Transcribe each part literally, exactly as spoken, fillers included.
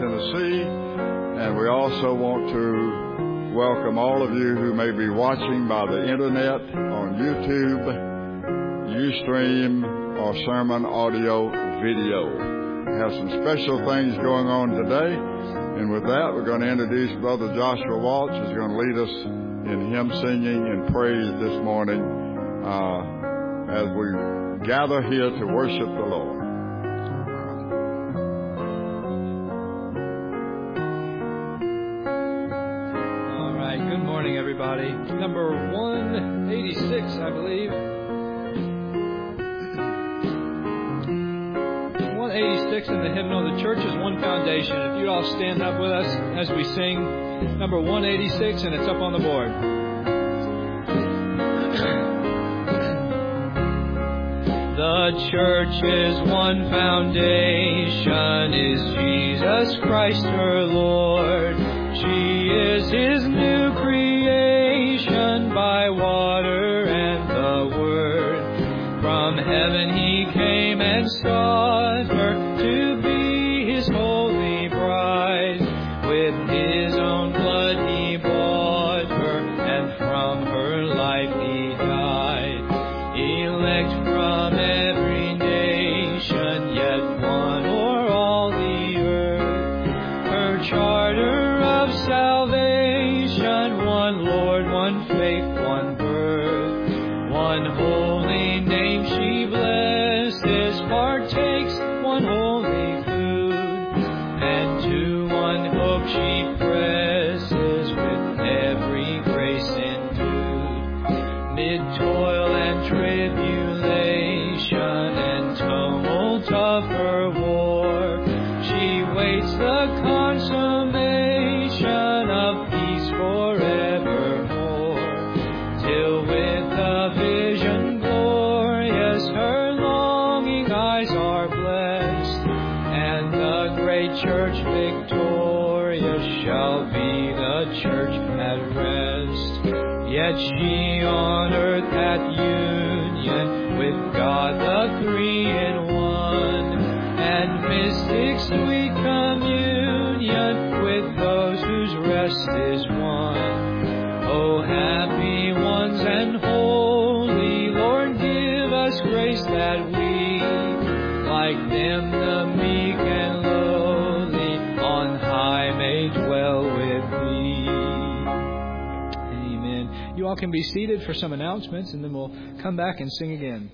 Tennessee. And we also want to welcome all of you who may be watching by the internet on YouTube, Ustream, or sermon audio video. We have some special things going on today. And with that, we're going to introduce Brother Joshua Walsh, who's going to lead us in hymn singing and praise this morning uh, as we gather here to worship the Lord. All right, good morning, everybody. Number one eighty-six, I believe. one eighty-six in the hymnal, The Church is One Foundation. If you all stand up with us as we sing number one eighty-six, and it's up on the board. The church is one foundation, is Jesus Christ her Lord. She is His new creation by water and the Word. From heaven He came and sought her to be His holy bride. With His own blood He bought her, and from her life He died. Elect from every nation, yet one o'er all the earth. Her charter of salvation, one Lord, one faith, one birth. One holy name she blesses, partakes one holy food. And to one hope she presses, with every grace endued. Mid toil and tribulation and tumult of her war, she waits the consummation of peace forevermore. Till with the vision glorious her longing eyes are blessed, and the great church victorious shall be the church at rest. Yet she on earth hath union with God the three in one, and mystic sweet communion with those whose rest is won. O happy ones and holy, Lord, give us grace that we, like them the meek and lowly, on high may dwell with Thee. Amen. You all can be seated for some announcements, and then we'll come back and sing again.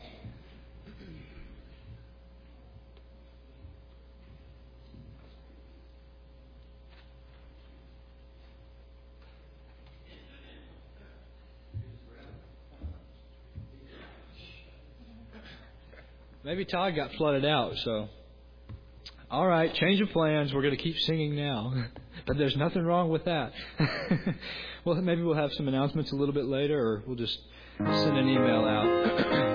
Maybe Todd got flooded out, so. All right, change of plans. We're going to keep singing now. But there's nothing wrong with that. Well, maybe we'll have some announcements a little bit later, or we'll just send an email out.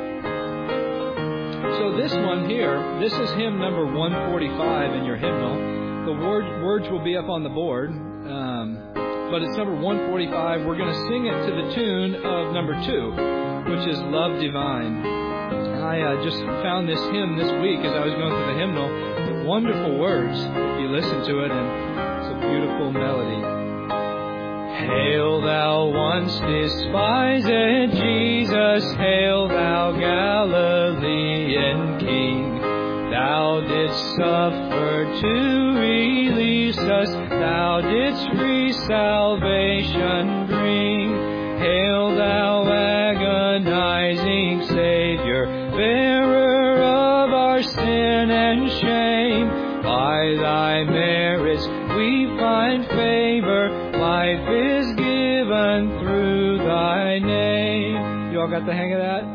So this one here, this is hymn number one forty-five in your hymnal. The word, words will be up on the board, um, but it's number one forty-five. We're going to sing it to the tune of number two, which is Love Divine. I uh, just found this hymn this week as I was going through the hymnal. Wonderful words if you listen to it, and it's a beautiful melody. Hail thou once despised Jesus, hail thou Galilean King. Thou didst suffer to release us, thou didst free salvation bring. Hail thou agonizing Savior, bearer of our sin and shame. By thy merits we find favor, life is given through thy name. You all got the hang of that?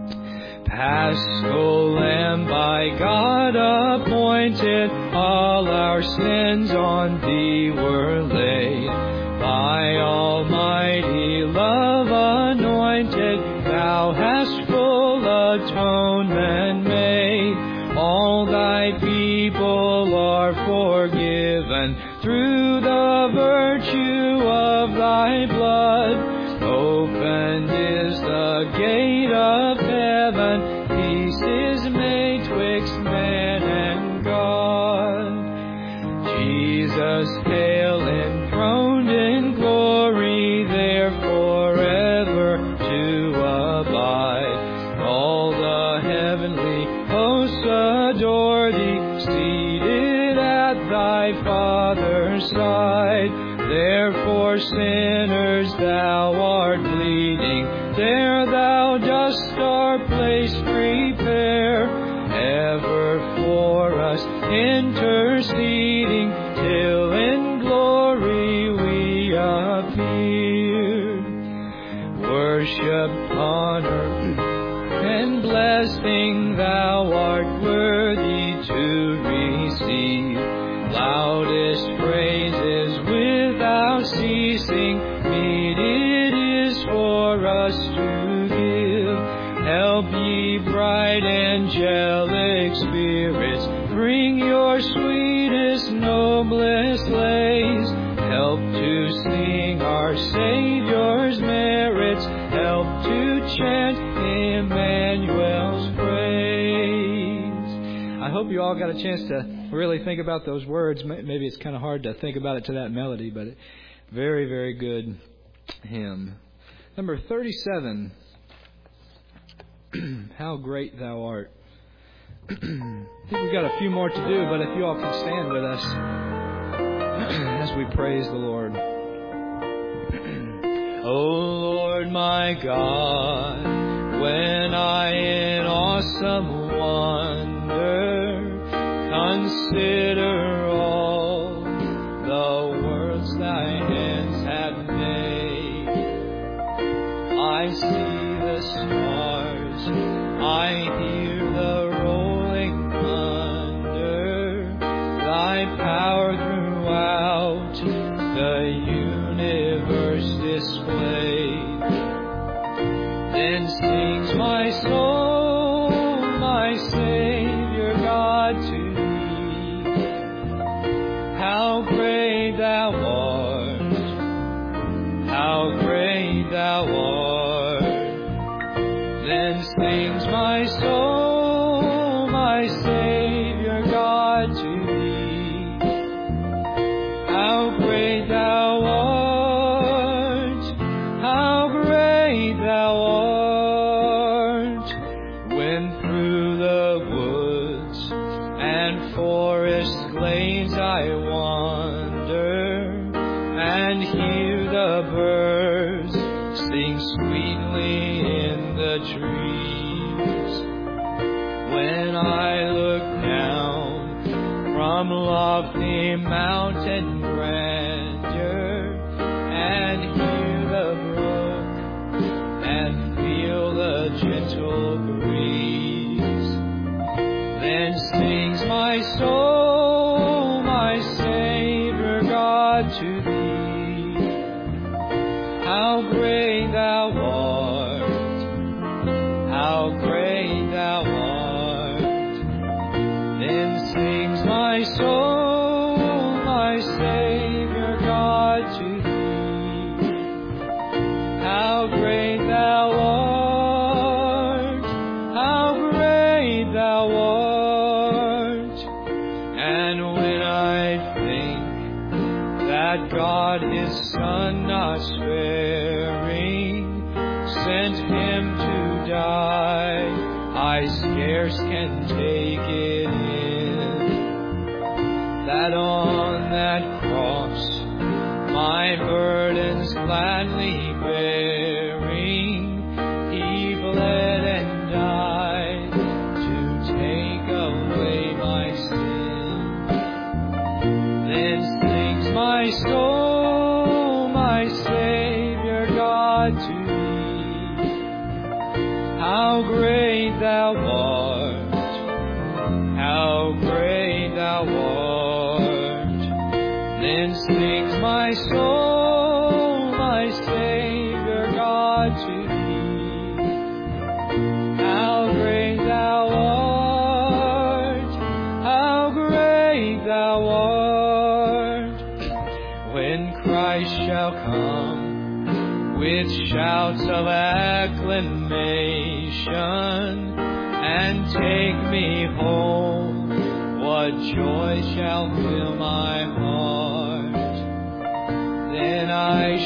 Paschal Lamb by God appointed, all our sins on thee were laid. By almighty love anointed, thou hast full atonement made. All thy people are forgiven through the virtue of thy blood. Opened is the gate of heaven, peace is made twixt man and God. Jesus, hail enthroned in glory, there forever to abide. All the heavenly hosts adore thee, seated at thy Father's side. Therefore sinners thou art pleading, there thou dost our place prepare, ever for us interceding, till in glory we appear. Worship, honor, and blessing thou art worthy to receive. Loudest praises without ceasing, meet it is for us to give. Help ye bright angelic spirits, bring your sweetest, noblest lays. Help to sing our Savior's merits, help to chant Emmanuel's praise. I hope you all got a chance to really think about those words. Maybe it's kind of hard to think about it to that melody, but very, very good hymn. Number thirty-seven, How Great Thou Art. I think we've got a few more to do, but if you all can stand with us as we praise the Lord. O Lord my God, when I in awesome wonder consider all the worlds thy hands have made, I see the stars, I hear the rolling thunder, thy power throughout the universe displayed. Then sings my soul, my Savior God, to thee. How great thou art, how great thou art. Then sings my soul, my Savior God, to thee. How great thou art, how great thou art. When through the woods and forest glades I wander, and hear the birds sing sweetly in the trees. When I look down from lofty mountain grandeur, and hear the brook and feel the gentle breeze, then sings my soul, my Savior God, to thee. How great thou art, how great thou art. Then sings my soul, my Savior God, to thee. How great thou art, how great thou art. And when I think that God his Son not sparing sent him to die, I scarce can take it in, that on that cross my burdens gladly bearing, he bled and died to take away my sin. Then sings my soul, my Savior God, to thee. How great thou art, how great thou art. Then sings my soul, my Savior God, to thee. How great thou art, how great thou art. When Christ shall come with shouts of acclamation and take me home, what joy shall fill my heart.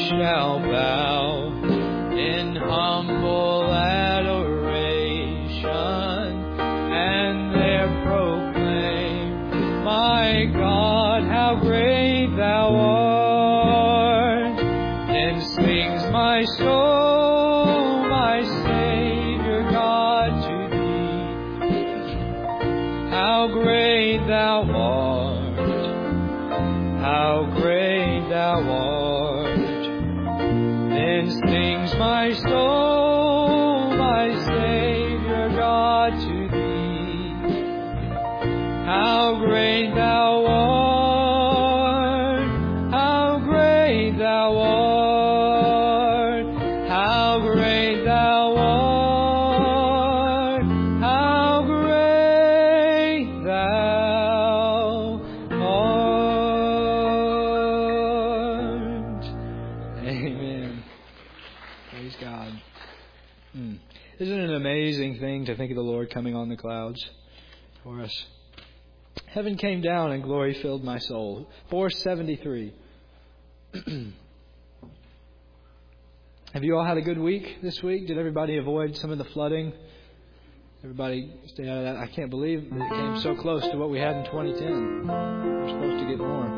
shall bow in humble adoration, and there proclaim, my God, how great Thou art. Then sings my soul, my Savior God, to Thee. How great Thou art, how great Thou art. Then sings my soul, my Savior God, to Thee. How great Thou art, how great Thou art, how great Thou art, how great Thou art. Amen. Praise God. Mm. Isn't it an amazing thing to think of the Lord coming on the clouds for us? Heaven came down and glory filled my soul. four seventy-three. Have you all had a good week this week? Did everybody avoid some of the flooding? Everybody stay out of that. I can't believe that it came so close to what we had in twenty ten. We're supposed to get more.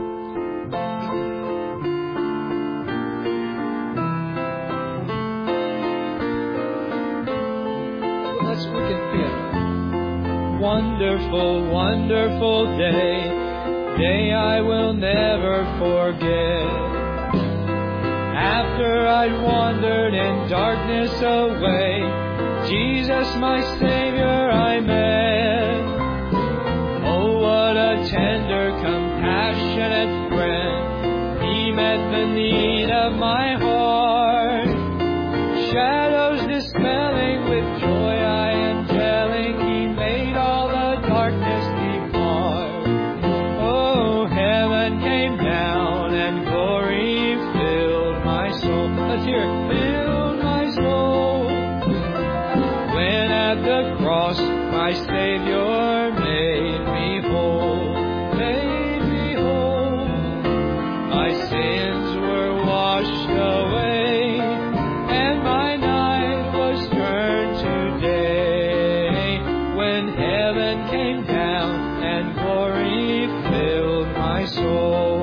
Let's we can yeah. Wonderful, wonderful day, day I will never forget. After I'd wandered in darkness away, Jesus my Savior I met. Oh, what a tender, compassionate friend. He met the need of my heart. Shadows dispelling, with joy I am telling, He made all the darkness depart. Oh, heaven came down and glory filled my soul. Let's hear it. Filled my soul. When at the cross my Savior made me whole, made me whole. My sins were washed away, and my night was turned to day. When heaven came down and glory filled my soul.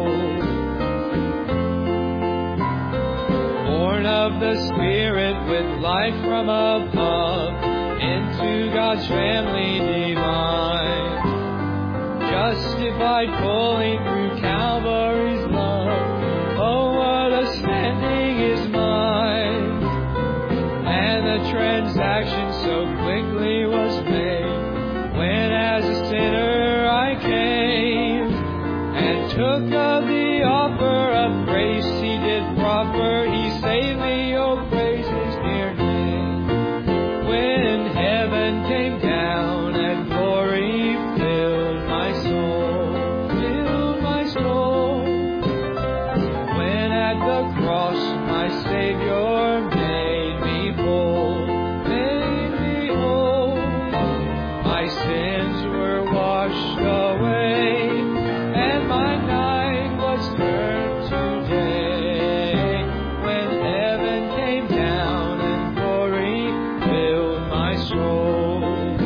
Born of the Spirit with life from above, into God's family divine. Justified fully through Calvary's love. Oh, what a standing is mine. And the transaction so quickly was made, when as a sinner I came, and took of the offer of grace He did proffer. He saved me, oh praise His dear name. When heaven came down and glory filled my soul, filled my soul. When at the cross my Savior made me whole, made me whole. My sins were washed away, and my night was turned to day. When heaven came down and glory filled my soul.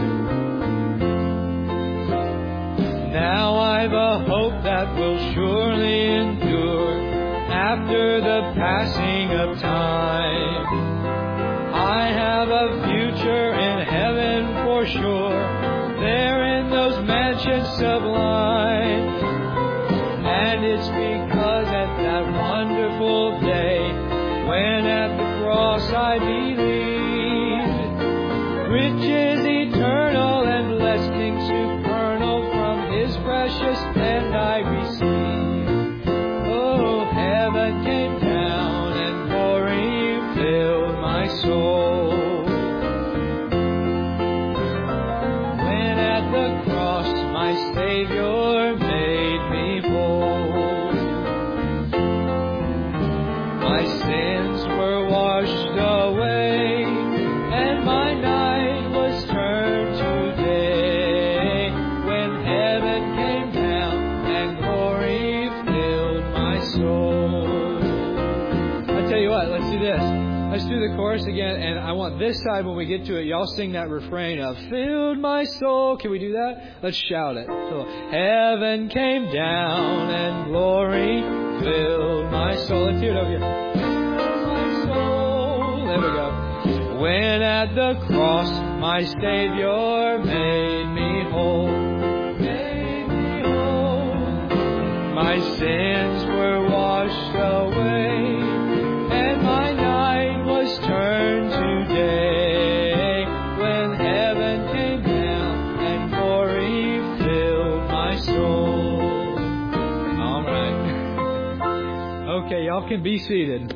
Now I've a hope that will surely endure after the passing of time. I have a future in heaven for sure, there in those mansions sublime. And it's because at that wonderful day, when at the cross I believed, riches eternal and blessings supernal from His precious hand I received. Oh, heaven came down and glory filled my soul. When at the cross my Savior made me whole, my sins were washed away, and my night was turned to day. When heaven came down and glory filled my soul. I tell you what, let's do this. Let's do the chorus again, and I want this side when we get to it, y'all sing that refrain of filled my soul. Can we do that? Let's shout it. So, heaven came down and glory filled my soul. Let's hear it over here. Filled my soul. There we go. When at the cross my Savior made me whole. Made me whole. My sins were washed away, and my night was turned to day. When heaven came down and glory filled my soul. All right. Okay, y'all can be seated.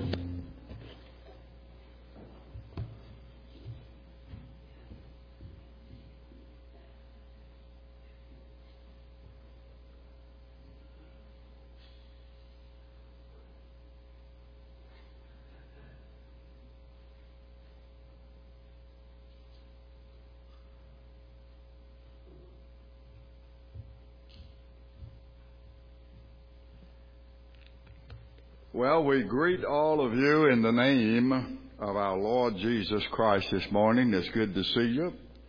Well, we greet all of you in the name of our Lord Jesus Christ this morning. It's good to see you.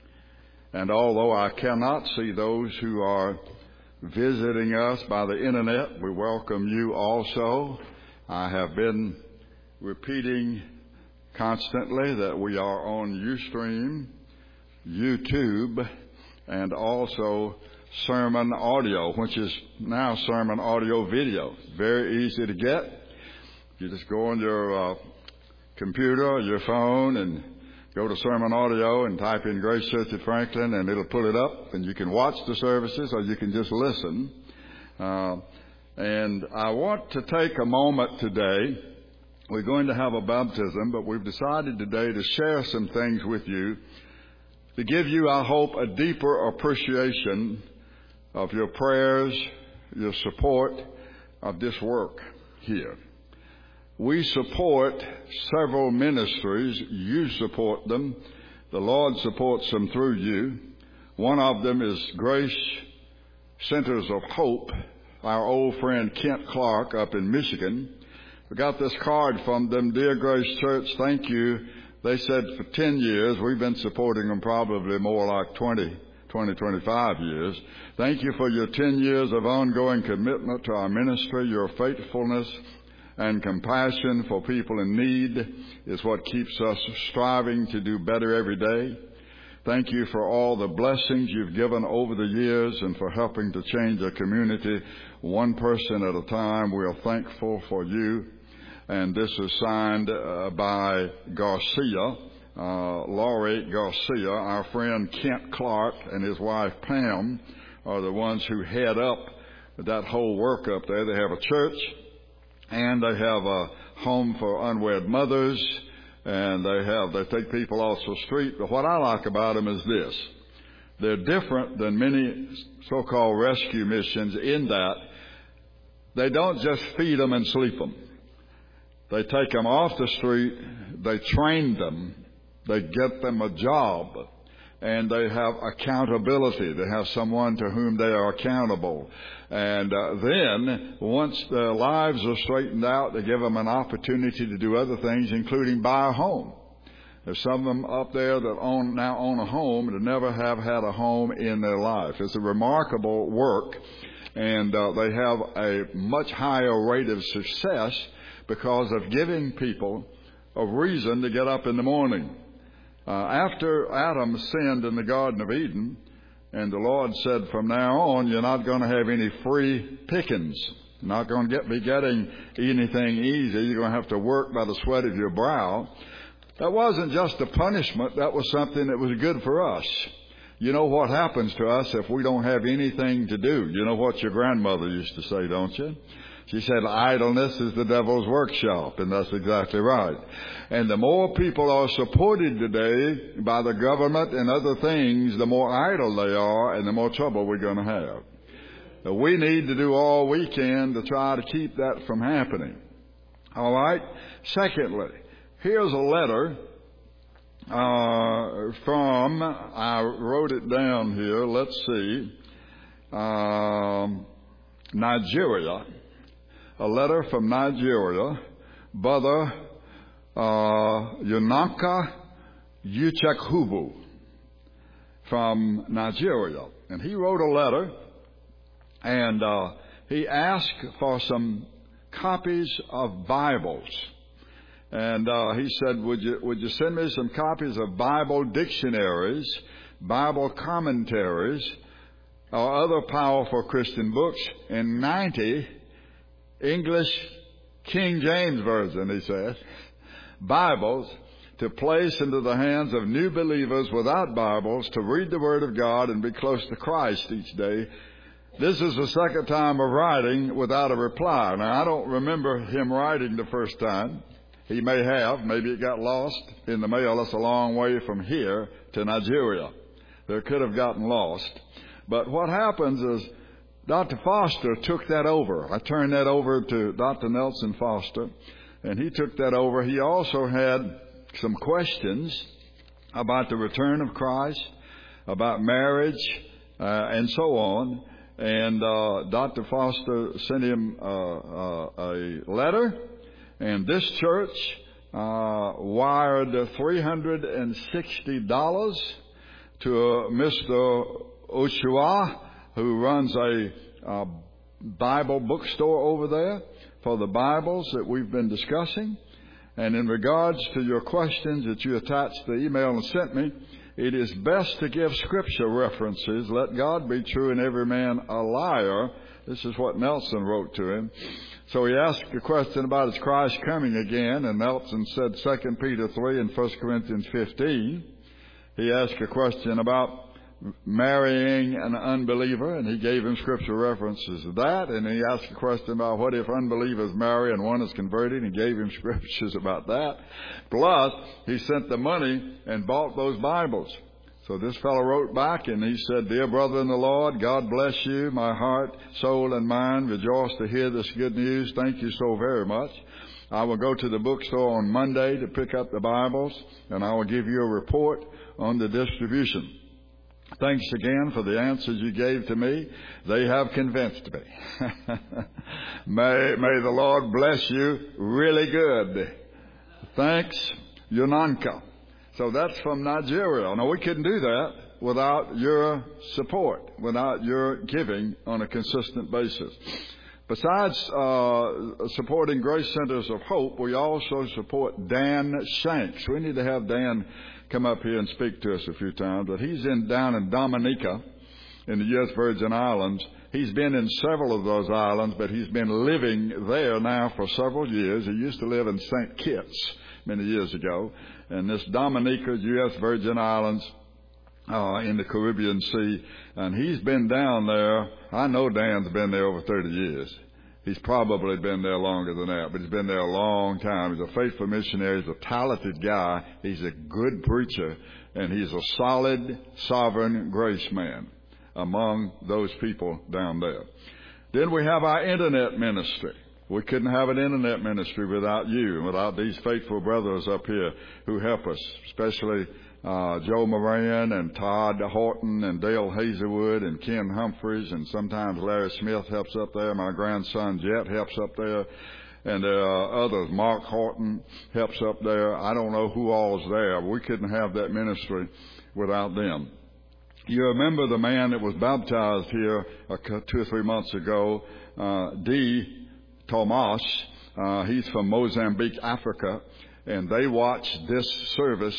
And although I cannot see those who are visiting us by the internet, we welcome you also. I have been repeating constantly that we are on Ustream, YouTube, and also sermon audio, which is now sermon audio video. Very easy to get. You just go on your uh, computer or your phone and go to Sermon Audio and type in Grace Church at Franklin, and it'll pull it up, and you can watch the services or you can just listen. Uh, and I want to take a moment today. We're going to have a baptism, but we've decided today to share some things with you to give you, I hope, a deeper appreciation of your prayers, your support of this work here. We support several ministries. You support them. The Lord supports them through you. One of them is Grace Centers of Hope, our old friend Kent Clark up in Michigan. We got this card from them. Dear Grace Church, thank you. They said for ten years, we've been supporting them probably more like twenty, twenty, twenty-five years. Thank you for your ten years of ongoing commitment to our ministry. Your faithfulness and compassion for people in need is what keeps us striving to do better every day. Thank you for all the blessings you've given over the years and for helping to change a community one person at a time. We are thankful for you. And this is signed uh, by Garcia, uh, Laurie Garcia. Our friend Kent Clark and his wife Pam are the ones who head up that whole work up there. They have a church, and they have a home for unwed mothers, and they have they take people off the street. But what I like about them is this. They're different than many so-called rescue missions in that they don't just feed them and sleep them. They take them off the street, they train them, they get them a job, and they have accountability. They have someone to whom they are accountable. And uh, then, once their lives are straightened out, they give them an opportunity to do other things, including buy a home. There's some of them up there that own, now own a home that never have had a home in their life. It's a remarkable work, and uh, they have a much higher rate of success because of giving people a reason to get up in the morning. Uh, after Adam sinned in the Garden of Eden, and the Lord said, from now on, you're not going to have any free pickings. You're not going to get, be getting anything easy. You're going to have to work by the sweat of your brow. That wasn't just a punishment. That was something that was good for us. You know what happens to us if we don't have anything to do? You know what your grandmother used to say, don't you? She said, idleness is the devil's workshop, and that's exactly right. And the more people are supported today by the government and other things, the more idle they are and the more trouble we're going to have. So we need to do all we can to try to keep that from happening. All right? Secondly, here's a letter uh, from, I wrote it down here, let's see, um, Nigeria. A letter from Nigeria. Brother uh, Yunanka Uchekhubu from Nigeria. And he wrote a letter, and uh, he asked for some copies of Bibles. And uh, he said, would you, would you send me some copies of Bible dictionaries, Bible commentaries, or other powerful Christian books, and ninety English King James Version, he said, Bibles to place into the hands of new believers without Bibles to read the Word of God and be close to Christ each day. This is the second time of writing without a reply. Now, I don't remember him writing the first time. He may have. Maybe it got lost in the mail. That's a long way from here to Nigeria. There could have gotten lost. But what happens is Doctor Foster took that over. I turned that over to Doctor Nelson Foster, and he took that over. He also had some questions about the return of Christ, about marriage, uh, and so on. And uh, Doctor Foster sent him uh, uh, a letter, and this church uh, wired three hundred sixty dollars to uh, Mister Oshua, who runs a uh, Bible bookstore over there, for the Bibles that we've been discussing. And in regards to your questions that you attached to the email and sent me, it is best to give Scripture references. Let God be true and every man a liar. This is what Nelson wrote to him. So he asked a question about is Christ coming again, and Nelson said Second Peter three and First Corinthians fifteen. He asked a question about marrying an unbeliever, and he gave him Scripture references to that. And he asked a question about what if unbelievers marry and one is converted, and he gave him Scriptures about that. Plus, he sent the money and bought those Bibles. So this fellow wrote back, and he said, Dear brother in the Lord, God bless you. My heart, soul, and mind rejoice to hear this good news. Thank you so very much. I will go to the bookstore on Monday to pick up the Bibles, and I will give you a report on the distribution. Thanks again for the answers you gave to me. They have convinced me. may, may the Lord bless you really good. Thanks, Yunanka. So that's from Nigeria. Now, we couldn't do that without your support, without your giving on a consistent basis. Besides uh, supporting Grace Centers of Hope, we also support Dan Shanks. We need to have Dan come up here and speak to us a few times. But he's in down in Dominica in the U S Virgin Islands. He's been in several of those islands, but he's been living there now for several years. He used to live in Saint Kitts many years ago. And this Dominica, U S Virgin Islands, uh, in the Caribbean Sea. And he's been down there. I know Dan's been there over thirty years. He's probably been there longer than that, but he's been there a long time. He's a faithful missionary. He's a talented guy. He's a good preacher, and he's a solid, sovereign grace man among those people down there. Then we have our internet ministry. We couldn't have an internet ministry without you, without these faithful brothers up here who help us, especially Uh, Joe Moran and Todd Horton and Dale Hazelwood and Ken Humphreys, and sometimes Larry Smith helps up there. My grandson Jet helps up there, and there are others. Mark Horton helps up there. I don't know who all's there. We couldn't have that ministry without them. You remember the man that was baptized here uh, two or three months ago, uh, D. Tomas. Uh, he's from Mozambique, Africa, and they watched this service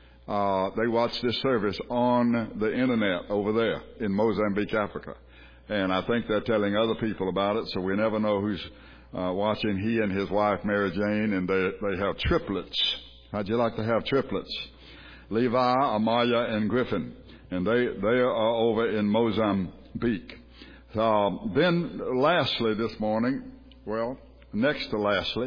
Uh, they watch this service on the internet over there in Mozambique, Africa. And I think they're telling other people about it, so we never know who's uh, watching. He and his wife, Mary Jane, and they, they have triplets. How'd you like to have triplets? Levi, Amaya, and Griffin. And they, they are over in Mozambique. Uh, then lastly this morning, well, next to lastly,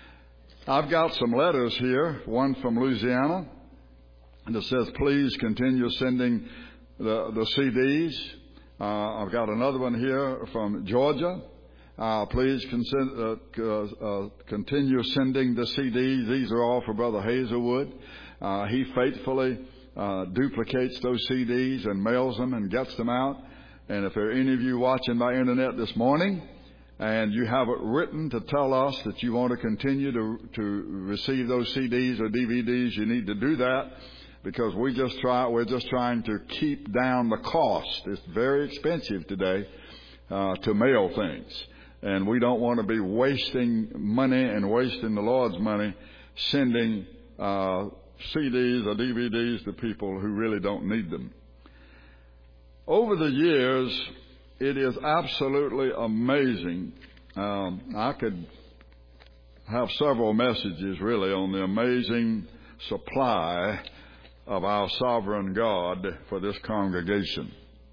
I've got some letters here, one from Louisiana. And it says, please continue sending the, the C Ds. Uh, I've got another one here from Georgia. Uh, please consent, uh, uh, continue sending the C Ds. These are all for Brother Hazelwood. Uh, he faithfully uh, duplicates those C Ds and mails them and gets them out. And if there are any of you watching by internet this morning, and you have it written to tell us that you want to continue to, to receive those C Ds or D V Ds, you need to do that, because we just try, we're just trying to keep down the cost. It's very expensive today uh, to mail things, and we don't want to be wasting money and wasting the Lord's money sending uh, C Ds or D V Ds to people who really don't need them. Over the years, it is absolutely amazing. Um, I could have several messages really on the amazing supply of our sovereign God for this congregation.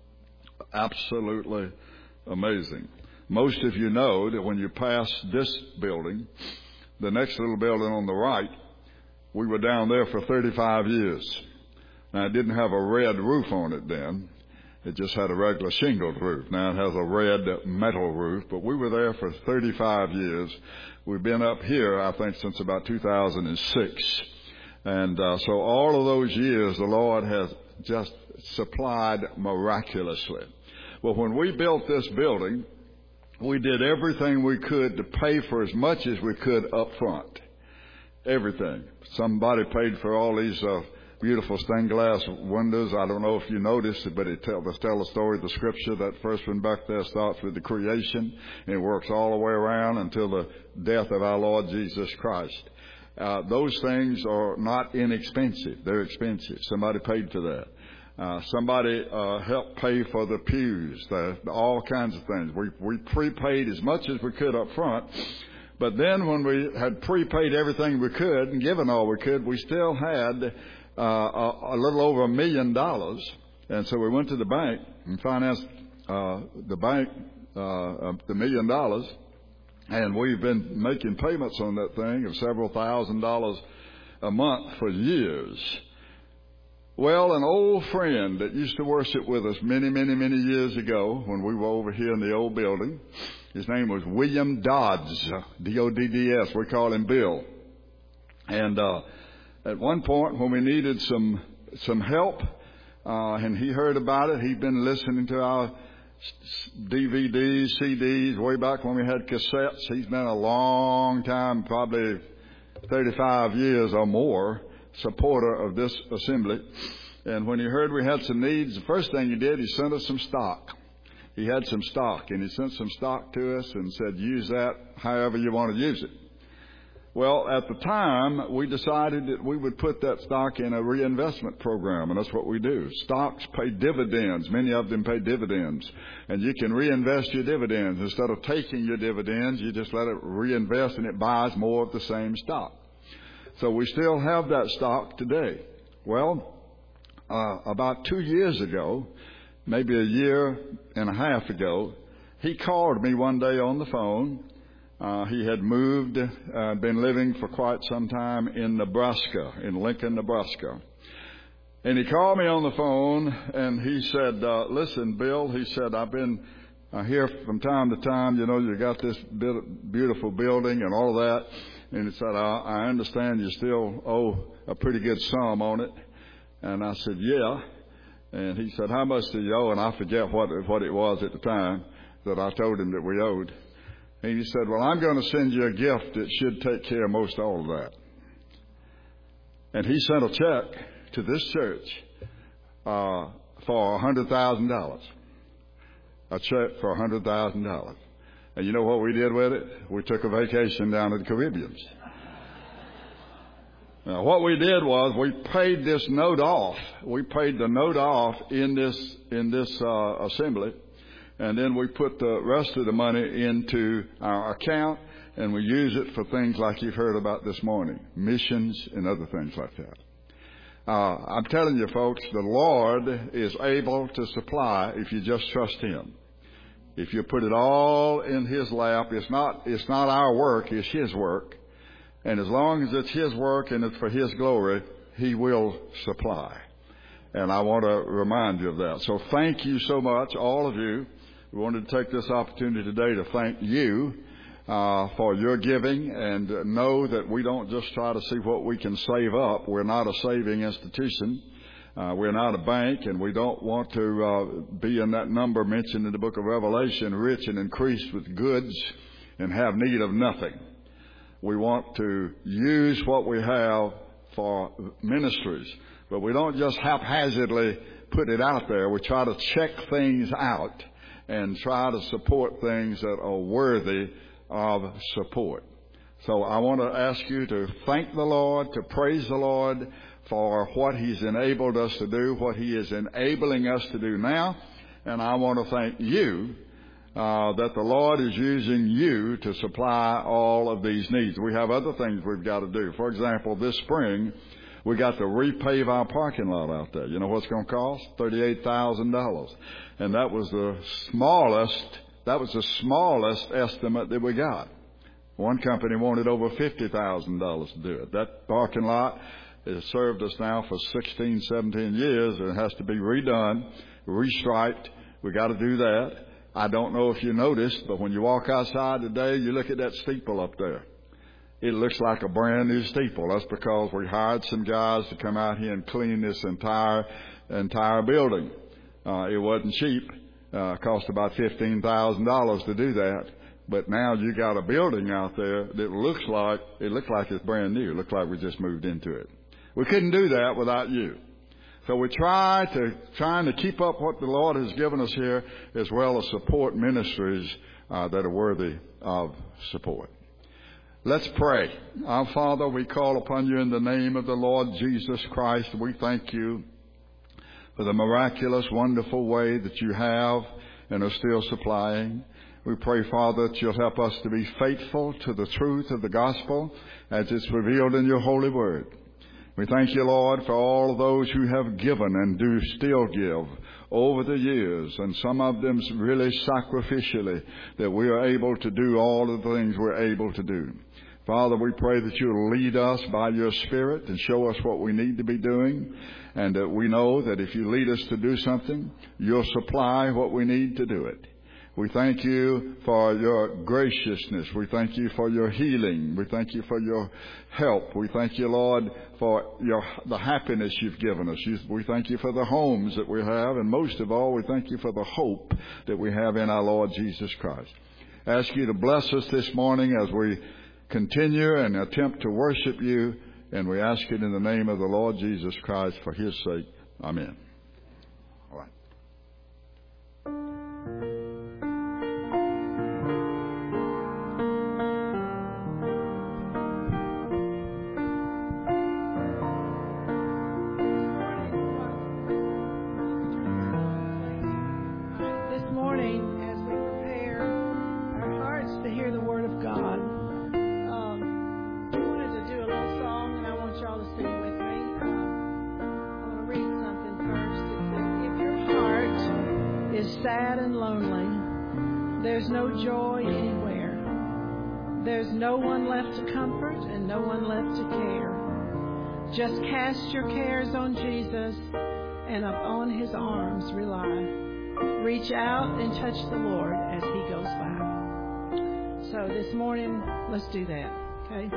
Absolutely amazing. Most of you know that when you pass this building, the next little building on the right, we were down there for thirty-five years. Now, it didn't have a red roof on it then. It just had a regular shingled roof. Now it has a red metal roof, but we were there for thirty-five years. We've been up here, I think, since about two thousand six. And uh, so all of those years, the Lord has just supplied miraculously. Well, when we built this building, we did everything we could to pay for as much as we could up front. Everything. Somebody paid for all these uh, beautiful stained glass windows. I don't know if you noticed it, but it tell, tell the story of the Scripture. That first one back there starts with the creation, and it works all the way around until the death of our Lord Jesus Christ. Uh, those things are not inexpensive. They're expensive. Somebody paid for that. Uh, somebody uh, helped pay for the pews, the, all kinds of things. We, we prepaid as much as we could up front. But then when we had prepaid everything we could and given all we could, we still had uh, a, a little over a million dollars. And so we went to the bank and financed uh, the bank uh, the million dollars. And we've been making payments on that thing of several thousand dollars a month for years. Well, an old friend that used to worship with us many, many, many years ago when we were over here in the old building, his name was William Dodds, D O D D S. We call him Bill. And uh, at one point when we needed some some help, uh, and he heard about it, he'd been listening to our D V Ds, C Ds, way back when we had cassettes. He's been a long time, probably thirty-five years or more, supporter of this assembly. And when he heard we had some needs, the first thing he did, he sent us some stock. He had some stock, and he sent some stock to us and said, use that however you want to use it. Well, at the time, we decided that we would put that stock in a reinvestment program, and that's what we do. Stocks pay dividends. Many of them pay dividends, and you can reinvest your dividends. Instead of taking your dividends, you just let it reinvest, and it buys more of the same stock. So we still have that stock today. Well, uh, about two years ago, maybe a year and a half ago, he called me one day on the phone. Uh, he had moved, uh, been living for quite some time in Nebraska, in Lincoln, Nebraska. And he called me on the phone, and he said, uh, listen, Bill, he said, I've been uh, here from time to time. You know, you got this beautiful building and all that. And he said, I, I understand you still owe a pretty good sum on it. And I said, yeah. And he said, how much do you owe? And I forget what, what it was at the time that I told him that we owed. And he said, well, I'm going to send you a gift that should take care of most all of that. And he sent a check to this church uh, for one hundred thousand dollars. A check for one hundred thousand dollars. And you know what we did with it? We took a vacation down to the Caribbean. Now, what we did was we paid this note off. We paid the note off in this in this uh, assembly. And then we put the rest of the money into our account, and we use it for things like you've heard about this morning, missions and other things like that. Uh, I'm telling you, folks, the Lord is able to supply if you just trust Him. If you put it all in His lap, it's not it's not our work, it's His work. And as long as it's His work and it's for His glory, He will supply. And I want to remind you of that. So thank you so much, all of you. We wanted to take this opportunity today to thank you uh, for your giving, and uh, know that we don't just try to see what we can save up. We're not a saving institution. Uh, we're not a bank, and we don't want to uh, be in that number mentioned in the book of Revelation, rich and increased with goods and have need of nothing. We want to use what we have for ministries, but we don't just haphazardly put it out there. We try to check things out and try to support things that are worthy of support. So I want to ask you to thank the Lord, to praise the Lord for what He's enabled us to do, what He is enabling us to do now. And I want to thank you uh, that the Lord is using you to supply all of these needs. We have other things we've got to do. For example, this spring, we got to repave our parking lot out there. You know what it's going to cost? thirty-eight thousand dollars. And that was the smallest, that was the smallest estimate that we got. One company wanted over fifty thousand dollars to do it. That parking lot has served us now for sixteen, seventeen years. It has to be redone, restriped. We got to do that. I don't know if you noticed, but when you walk outside today, you look at that steeple up there. It looks like a brand new steeple. That's because we hired some guys to come out here and clean this entire entire building. Uh, it wasn't cheap. Uh, it cost about fifteen thousand dollars to do that. But now you got a building out there that looks like, it looks like it's brand new. It looks like we just moved into it. We couldn't do that without you. So we try to, trying to keep up what the Lord has given us here, as well as support ministries uh, that are worthy of support. Let's pray. Our Father, we call upon you in the name of the Lord Jesus Christ. We thank you for the miraculous, wonderful way that you have and are still supplying. We pray, Father, that you'll help us to be faithful to the truth of the gospel as it's revealed in your holy word. We thank you, Lord, for all of those who have given and do still give over the years, and some of them really sacrificially, that we are able to do all of the things we're able to do. Father, we pray that you'll lead us by your Spirit and show us what we need to be doing, and that we know that if you lead us to do something, you'll supply what we need to do it. We thank you for your graciousness. We thank you for your healing. We thank you for your help. We thank you, Lord, for your the happiness you've given us. You, we thank you for the homes that we have. And most of all, we thank you for the hope that we have in our Lord Jesus Christ. I ask you to bless us this morning as we continue and attempt to worship you. And we ask it in the name of the Lord Jesus Christ for his sake. Amen. All right. Sad and lonely. There's no joy anywhere. There's no one left to comfort and no one left to care. Just cast your cares on Jesus and upon his arms rely. Reach out and touch the Lord as he goes by. So this morning, let's do that, okay?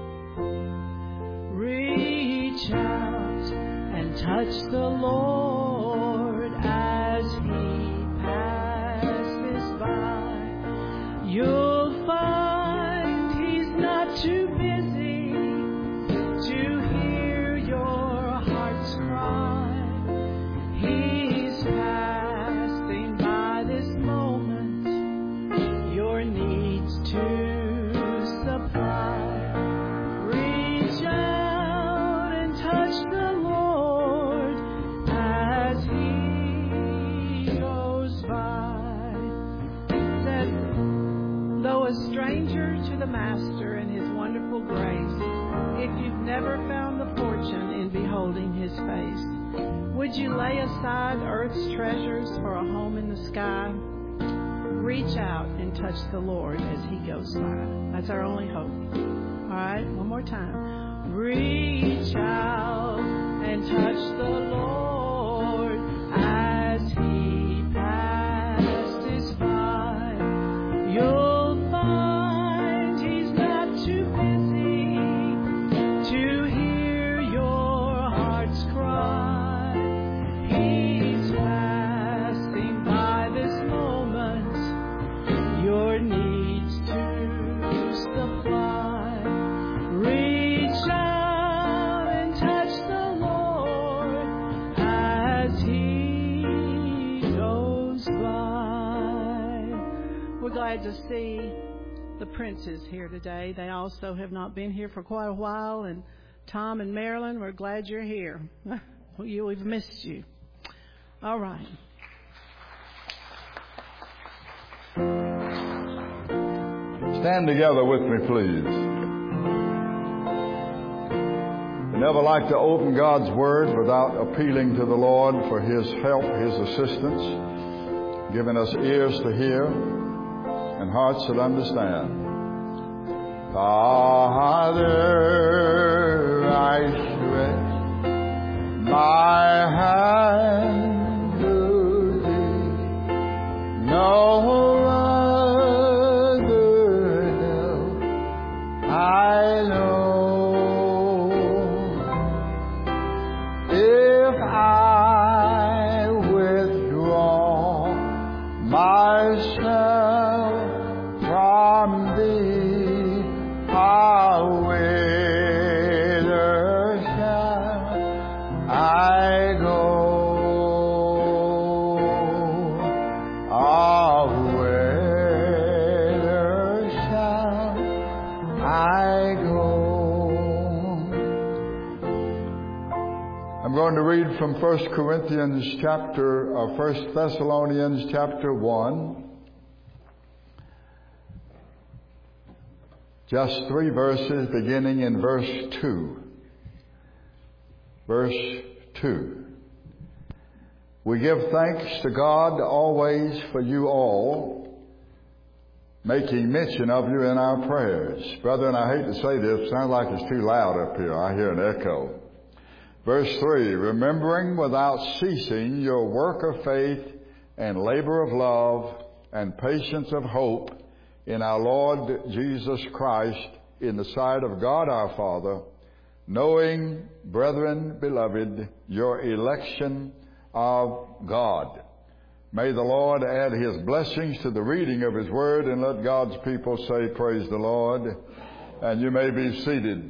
Reach out and touch the Lord as he passes by. You'll find he's not too busy to hear your heart's cry. He's passing by this moment, your needs to supply. Reach out and touch the Lord as he goes by. It says, though a stranger to the Master and his wonderful grace, if you've never found the fortune in beholding his face, would you lay aside earth's treasures for a home in the sky? Reach out and touch the Lord as he goes by. That's our only hope. All right, one more time. Reach out and touch the Lord as he passes by. You'll find he's not too busy to hear your heart's cry. glad to see the Princes here today. They also have not been here for quite a while. And Tom and Marilyn, we're glad you're here. you, we've missed you. All right. Stand together with me, please. I never like to open God's Word without appealing to the Lord for His help, His assistance, giving us ears to hear and hearts that understand. Father, I stretch my hand to Thee. No other help I know. If I withdraw myself from Thee, how whither shall I go? Ah, whither shall I go? I'm going to read from First Corinthians chapter, or First Thessalonians chapter one. Just three verses beginning in verse two. Verse two. We give thanks to God always for you all, making mention of you in our prayers. Brethren, I hate to say this, it sounds like it's too loud up here. I hear an echo. Verse three, remembering without ceasing your work of faith and labor of love and patience of hope in our Lord Jesus Christ in the sight of God our Father, knowing, brethren beloved, your election of God. May the Lord add His blessings to the reading of His Word, and let God's people say, praise the Lord. And you may be seated.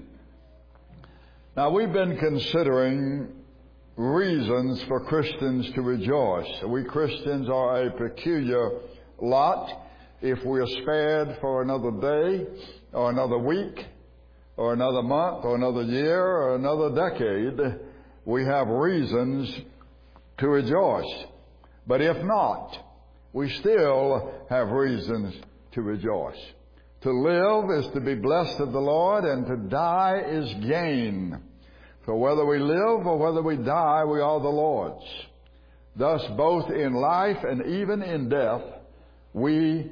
Now, we've been considering reasons for Christians to rejoice. We Christians are a peculiar lot. If we are spared for another day, or another week, or another month, or another year, or another decade, we have reasons to rejoice. But if not, we still have reasons to rejoice. To live is to be blessed of the Lord, and to die is gain. For whether we live or whether we die, we are the Lord's. Thus, both in life and even in death, we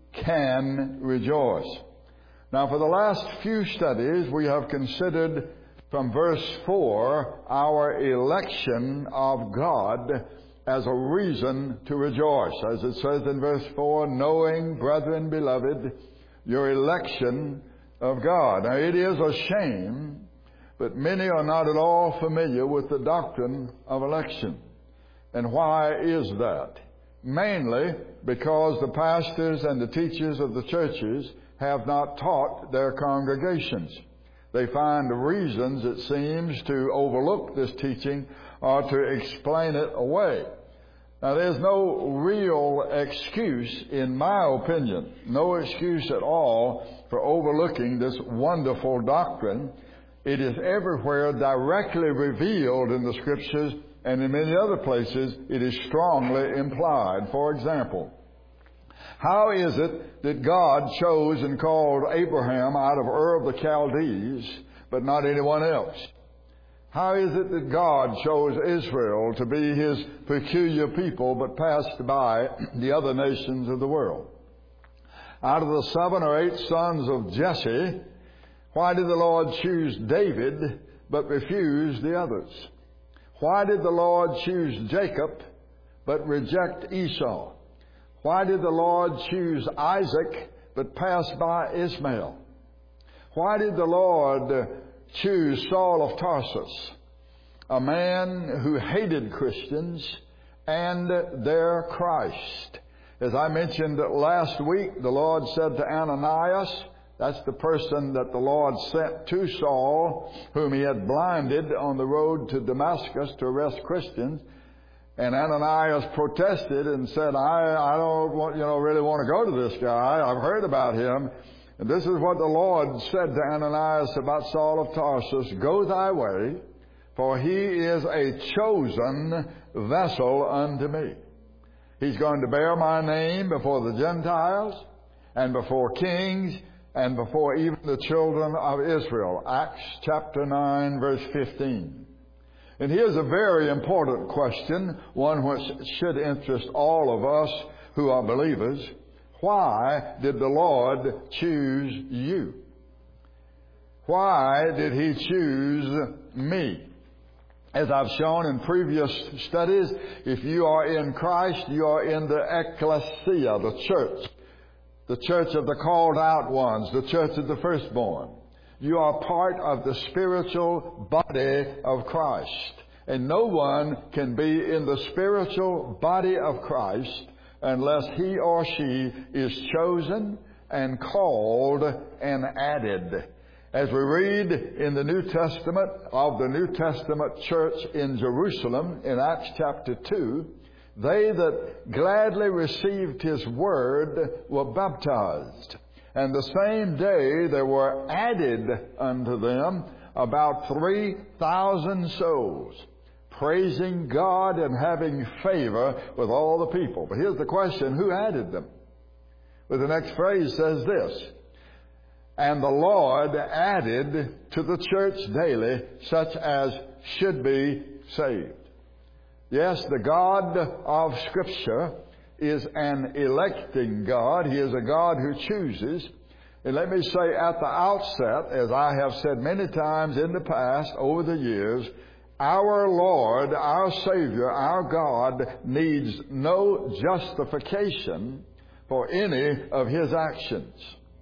can rejoice. Now, for the last few studies, we have considered from verse four our election of God as a reason to rejoice. As it says in verse four, knowing, brethren beloved, your election of God. Now, it is a shame, but many are not at all familiar with the doctrine of election. And why is that? Mainly because the pastors and the teachers of the churches have not taught their congregations. They find reasons, it seems, to overlook this teaching or to explain it away. Now, there's no real excuse, in my opinion, no excuse at all for overlooking this wonderful doctrine. It is everywhere directly revealed in the Scriptures, and in many other places it is strongly implied. For example, how is it that God chose and called Abraham out of Ur of the Chaldees, but not anyone else? How is it that God chose Israel to be His peculiar people, but passed by the other nations of the world? Out of the seven or eight sons of Jesse, why did the Lord choose David, but refuse the others? Why did the Lord choose Jacob, but reject Esau? Why did the Lord choose Isaac, but pass by Ishmael? Why did the Lord choose Saul of Tarsus, a man who hated Christians and their Christ? As I mentioned last week, the Lord said to Ananias, that's the person that the Lord sent to Saul, whom he had blinded on the road to Damascus to arrest Christians. And Ananias protested and said, I, I don't want, you know, really want to go to this guy. I've heard about him. And this is what the Lord said to Ananias about Saul of Tarsus. Go thy way, for he is a chosen vessel unto me. He's going to bear my name before the Gentiles and before kings and before even the children of Israel. Acts chapter nine, verse fifteen. And here's a very important question, one which should interest all of us who are believers. Why did the Lord choose you? Why did He choose me? As I've shown in previous studies, if you are in Christ, you are in the ecclesia, the church. The church of the called out ones, the church of the firstborn. You are part of the spiritual body of Christ. And no one can be in the spiritual body of Christ unless he or she is chosen and called and added. As we read in the New Testament of the New Testament church in Jerusalem in Acts chapter two, they that gladly received His word were baptized. And the same day there were added unto them about three thousand souls, praising God and having favor with all the people. But here's the question, who added them? Well, the next phrase says this, and the Lord added to the church daily such as should be saved. Yes, the God of Scripture is an electing God. He is a God who chooses. And let me say at the outset, as I have said many times in the past, over the years, our Lord, our Savior, our God needs no justification for any of His actions.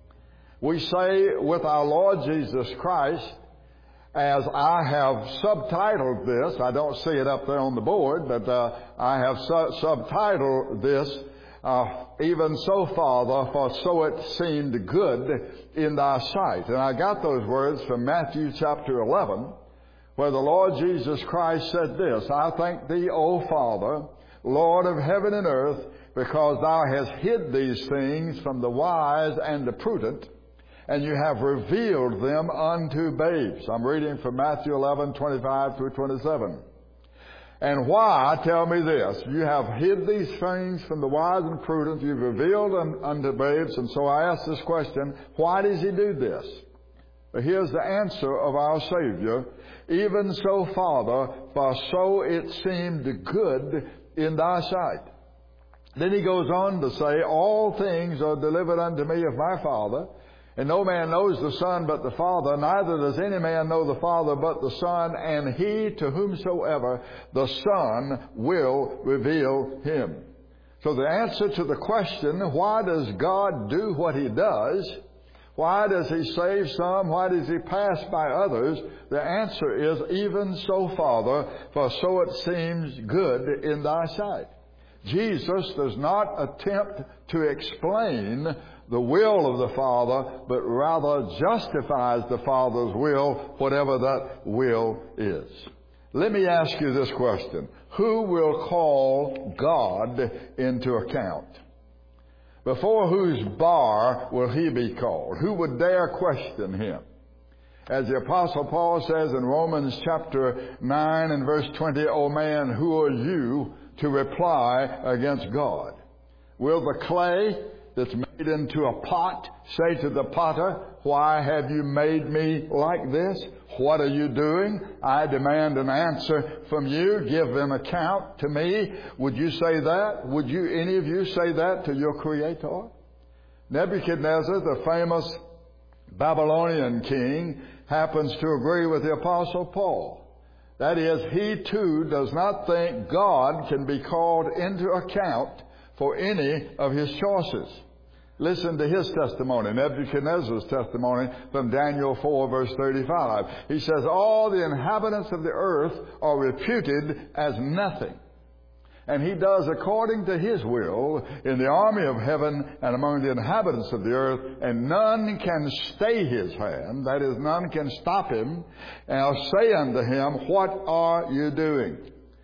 We say with our Lord Jesus Christ, as I have subtitled this, I don't see it up there on the board, but uh, I have su- subtitled this, uh, even so, Father, for so it seemed good in thy sight. And I got those words from Matthew chapter eleven, where the Lord Jesus Christ said this, I thank thee, O Father, Lord of heaven and earth, because thou hast hid these things from the wise and the prudent, and you have revealed them unto babes. I'm reading from Matthew eleven, twenty-five through twenty-seven. And why, tell me this, you have hid these things from the wise and prudent, you've revealed them unto babes. And so I ask this question, why does He do this? But here's the answer of our Savior. Even so, Father, for so it seemed good in thy sight. Then He goes on to say, all things are delivered unto me of my Father. And no man knows the Son but the Father, neither does any man know the Father but the Son, and he to whomsoever the Son will reveal Him. So the answer to the question, why does God do what He does? Why does He save some? Why does He pass by others? The answer is, even so, Father, for so it seems good in thy sight. Jesus does not attempt to explain the will of the Father, but rather justifies the Father's will, whatever that will is. Let me ask you this question. Who will call God into account? Before whose bar will He be called? Who would dare question Him? As the Apostle Paul says in Romans chapter nine and verse twenty, O man, who are you to reply against God? Will the clay that's made into a pot say to the potter, why have you made me like this? What are you doing? I demand an answer from you. Give an account to me. Would you say that? Would you, any of you say that to your Creator? Nebuchadnezzar, the famous Babylonian king, happens to agree with the Apostle Paul. That is, he too does not think God can be called into account for any of his choices. Listen to his testimony, Nebuchadnezzar's testimony from Daniel four, verse thirty-five. He says, all the inhabitants of the earth are reputed as nothing. And he does according to his will in the army of heaven and among the inhabitants of the earth, and none can stay his hand, that is, none can stop him, and I'll say unto him, what are you doing?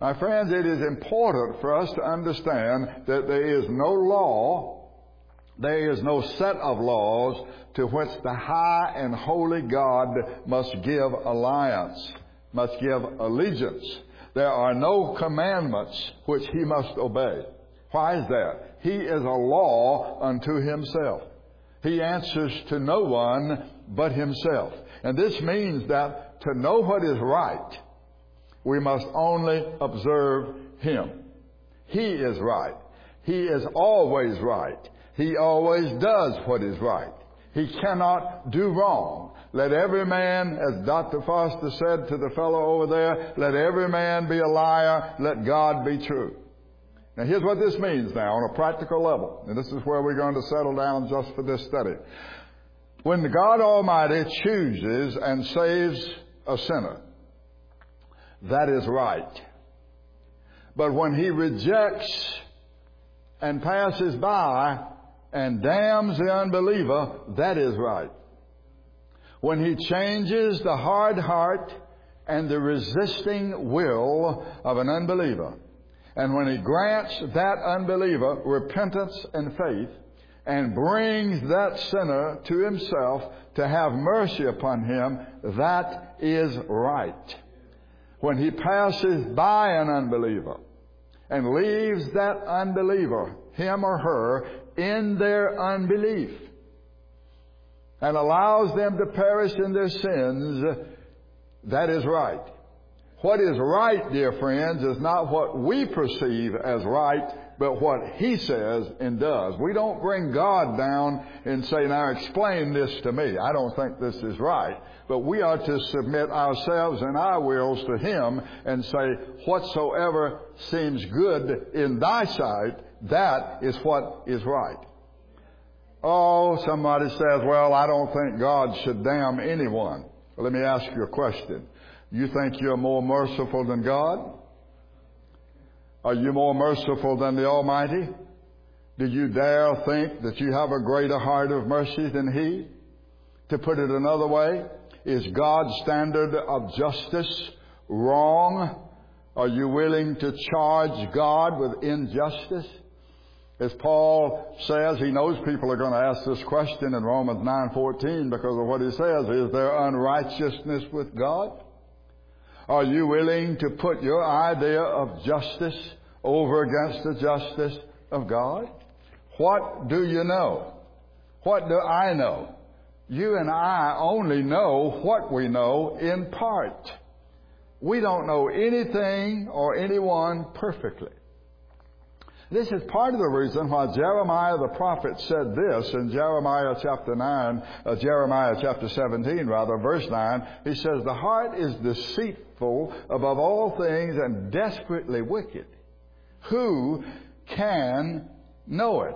My friends, it is important for us to understand that there is no law, there is no set of laws to which the high and holy God must give alliance, must give allegiance. There are no commandments which He must obey. Why is that? He is a law unto Himself. He answers to no one but Himself. And this means that to know what is right, we must only observe Him. He is right. He is always right. He always does what is right. He cannot do wrong. Let every man, as Doctor Foster said to the fellow over there, let every man be a liar, let God be true. Now here's what this means now on a practical level. And this is where we're going to settle down just for this study. When God Almighty chooses and saves a sinner, that is right. But when He rejects and passes by and damns the unbeliever, that is right. When He changes the hard heart and the resisting will of an unbeliever, and when He grants that unbeliever repentance and faith and brings that sinner to Himself to have mercy upon him, that is right. When He passes by an unbeliever and leaves that unbeliever, him or her, in their unbelief and allows them to perish in their sins, that is right. What is right, dear friends, is not what we perceive as right, but what He says and does. We don't bring God down and say, now explain this to me. I don't think this is right. But we are to submit ourselves and our wills to Him and say, whatsoever seems good in Thy sight, that is what is right. Oh, somebody says, well, I don't think God should damn anyone. Well, let me ask you a question. You think you're more merciful than God? Are you more merciful than the Almighty? Do you dare think that you have a greater heart of mercy than He? To put it another way, is God's standard of justice wrong? Are you willing to charge God with injustice? As Paul says, he knows people are going to ask this question in Romans nine fourteen because of what he says. Is there unrighteousness with God? Are you willing to put your idea of justice over against the justice of God? What do you know? What do I know? You and I only know what we know in part. We don't know anything or anyone perfectly. This is part of the reason why Jeremiah the prophet said this in Jeremiah chapter nine, uh, Jeremiah chapter seventeen rather, verse nine. He says, the heart is deceitful above all things and desperately wicked. Who can know it?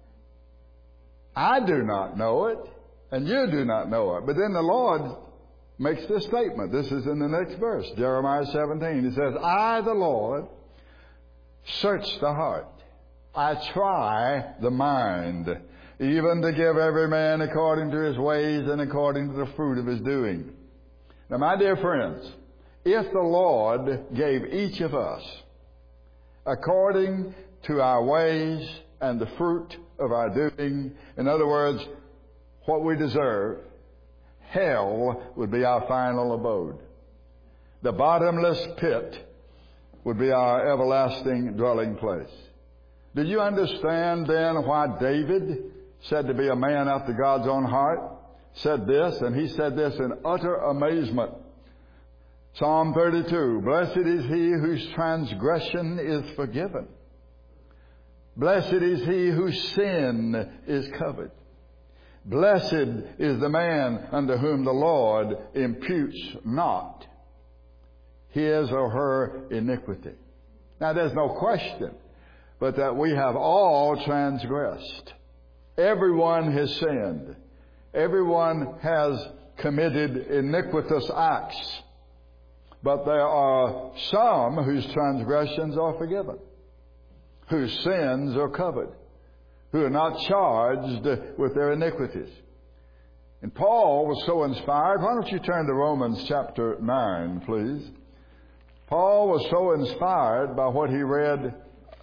I do not know it, and you do not know it. But then the Lord makes this statement. This is in the next verse, Jeremiah seventeen. He says, I, the Lord, search the heart. I try the mind, even to give every man according to his ways and according to the fruit of his doing. Now, my dear friends, if the Lord gave each of us according to our ways and the fruit of our doing, in other words, what we deserve, hell would be our final abode. The bottomless pit would be our everlasting dwelling place. Do you understand then why David, said to be a man after God's own heart, said this, and he said this in utter amazement. Psalm thirty-two, blessed is he whose transgression is forgiven. Blessed is he whose sin is covered. Blessed is the man unto whom the Lord imputes not his or her iniquity. Now there's no question but that we have all transgressed. Everyone has sinned. Everyone has committed iniquitous acts. But there are some whose transgressions are forgiven, whose sins are covered, who are not charged with their iniquities. And Paul was so inspired. Why don't you turn to Romans chapter nine, please? Paul was so inspired by what he read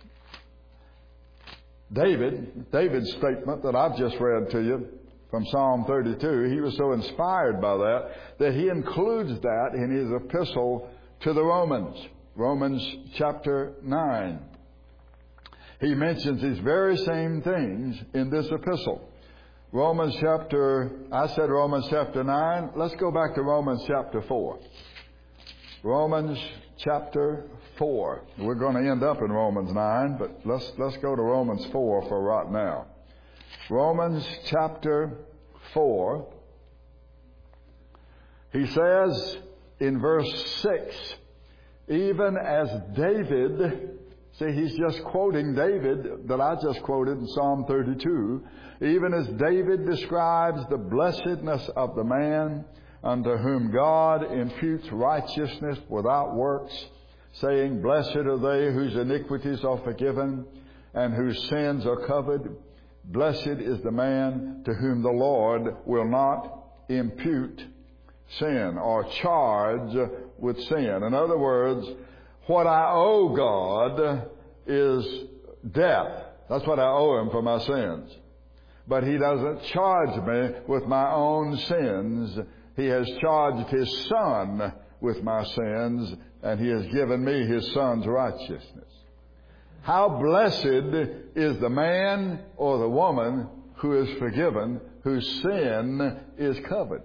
David, David's statement that I've just read to you from Psalm thirty-two. He was so inspired by that that he includes that in his epistle to the Romans, Romans chapter nine. He mentions these very same things in this epistle. Romans chapter, I said Romans chapter nine. Let's go back to Romans chapter four. Romans chapter four. We're going to end up in Romans nine, but let's let's go to Romans four for right now. Romans chapter four. He says in verse six, even as David, see, he's just quoting David that I just quoted in Psalm thirty-two. Even as David describes the blessedness of the man unto whom God imputes righteousness without works, saying, blessed are they whose iniquities are forgiven and whose sins are covered. Blessed is the man to whom the Lord will not impute sin or charge with sin. In other words, what I owe God is death. That's what I owe Him for my sins. But He doesn't charge me with my own sins. He has charged His Son with my sins, and He has given me His Son's righteousness. How blessed is the man or the woman who is forgiven, whose sin is covered.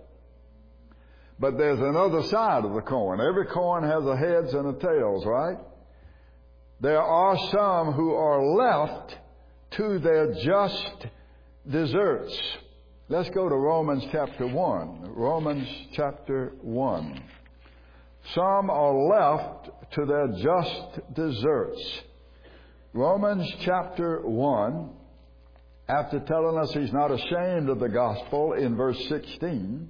But there's another side of the coin. Every coin has a heads and a tails, right? There are some who are left to their just deserts. Let's go to Romans chapter one. Romans chapter one. Some are left to their just deserts. Romans chapter one, after telling us He's not ashamed of the gospel in verse sixteen,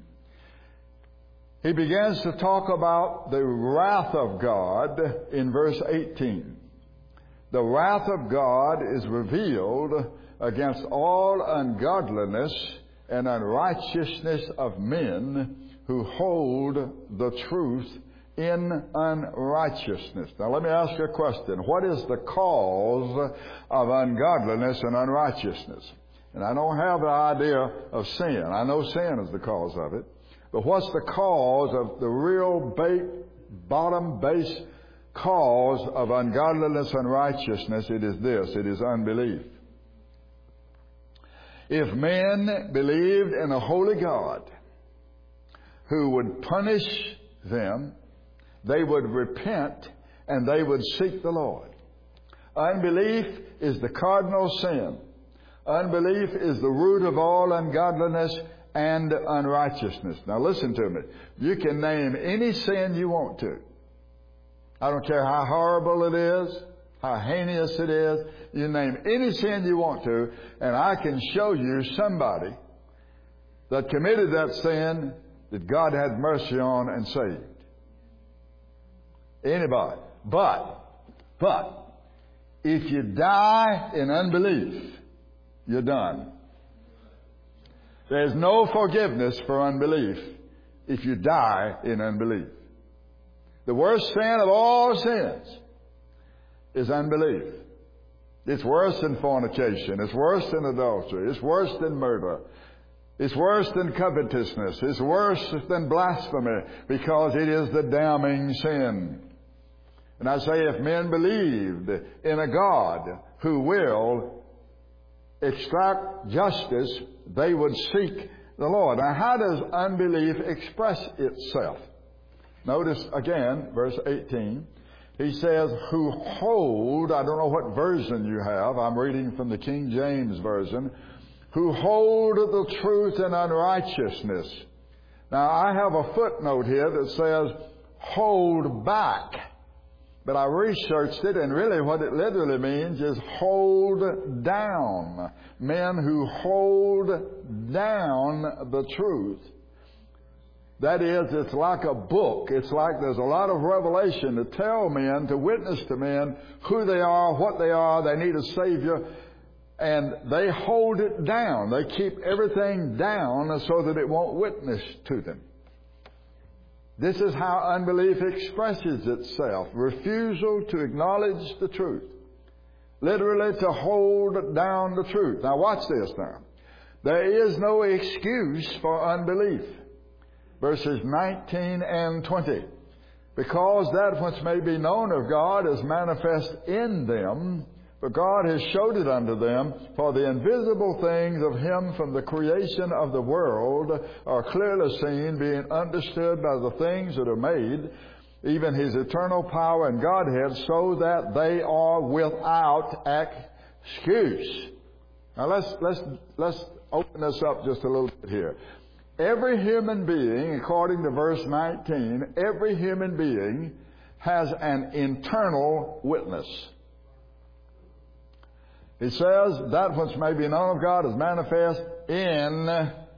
He begins to talk about the wrath of God in verse eighteen. The wrath of God is revealed against all ungodliness and unrighteousness of men who hold the truth in unrighteousness. Now let me ask you a question. What is the cause of ungodliness and unrighteousness? And I don't have the idea of sin. I know sin is the cause of it. But what's the cause of the real bait, bottom base cause of ungodliness and righteousness? It is this. It is unbelief. If men believed in a holy God who would punish them, they would repent and they would seek the Lord. Unbelief is the cardinal sin. Unbelief is the root of all ungodliness and unrighteousness. Now listen to me. You can name any sin you want to. I don't care how horrible it is, how heinous it is. You name any sin you want to, and I can show you somebody that committed that sin that God had mercy on and saved. Anybody. But, but, if you die in unbelief, you're done. There's no forgiveness for unbelief if you die in unbelief. The worst sin of all sins is unbelief. It's worse than fornication. It's worse than adultery. It's worse than murder. It's worse than covetousness. It's worse than blasphemy, because it is the damning sin. And I say, if men believed in a God who will extract justice, they would seek the Lord. Now, how does unbelief express itself? Notice again, verse eighteen. He says, who hold, I don't know what version you have. I'm reading from the King James Version. Who hold the truth in unrighteousness. Now, I have a footnote here that says, hold back. But I researched it, and really what it literally means is hold down. Men who hold down the truth. That is, it's like a book. It's like there's a lot of revelation to tell men, to witness to men who they are, what they are. They need a Savior. And they hold it down. They keep everything down so that it won't witness to them. This is how unbelief expresses itself. Refusal to acknowledge the truth. Literally to hold down the truth. Now watch this now. There is no excuse for unbelief. Verses nineteen and twenty. Because that which may be known of God is manifest in them, for God has showed it unto them, for the invisible things of Him from the creation of the world are clearly seen, being understood by the things that are made, even His eternal power and Godhead, so that they are without excuse. Now let's let's let's open this up just a little bit here. Every human being, according to verse nineteen, every human being has an internal witness. He says, that which may be known of God is manifest in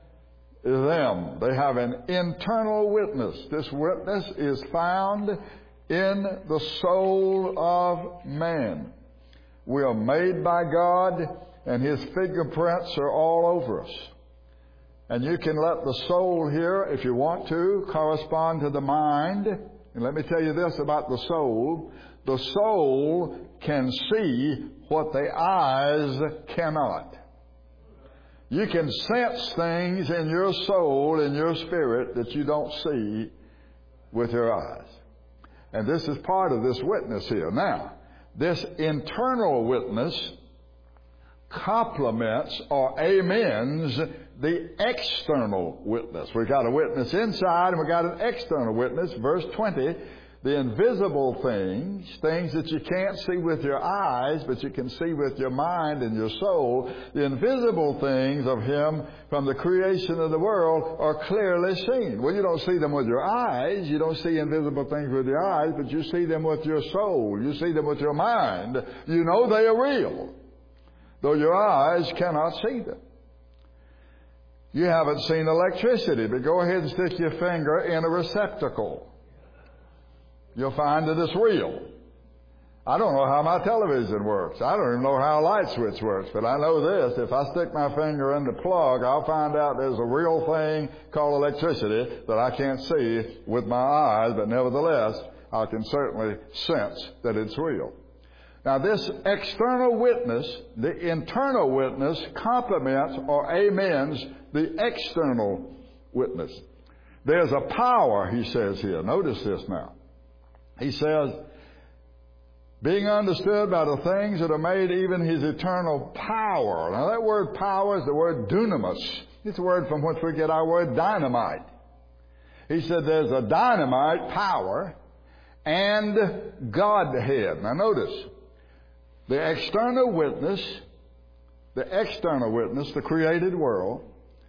them. They have an internal witness. This witness is found in the soul of man. We are made by God, and His fingerprints are all over us. And you can let the soul here, if you want to, correspond to the mind. And let me tell you this about the soul. The soul can see what the eyes cannot. You can sense things in your soul, in your spirit, that you don't see with your eyes. And this is part of this witness here. Now, this internal witness complements or amens the external witness. We've got a witness inside and we've got an external witness. Verse twenty, the invisible things, things that you can't see with your eyes, but you can see with your mind and your soul, the invisible things of Him from the creation of the world are clearly seen. Well, you don't see them with your eyes. You don't see invisible things with your eyes, but you see them with your soul. You see them with your mind. You know they are real, though your eyes cannot see them. You haven't seen electricity, but go ahead and stick your finger in a receptacle. You'll find that it's real. I don't know how my television works. I don't even know how a light switch works, but I know this. If I stick my finger in the plug, I'll find out there's a real thing called electricity that I can't see with my eyes, but nevertheless, I can certainly sense that it's real. Now, this external witness, the internal witness, complements or amens the external witness. There's a power, he says here. Notice this now. He says, being understood by the things that are made, even His eternal power. Now, that word power is the word dunamis. It's the word from which we get our word dynamite. He said there's a dynamite power and Godhead. Now, notice. The external witness, the external witness, the created world,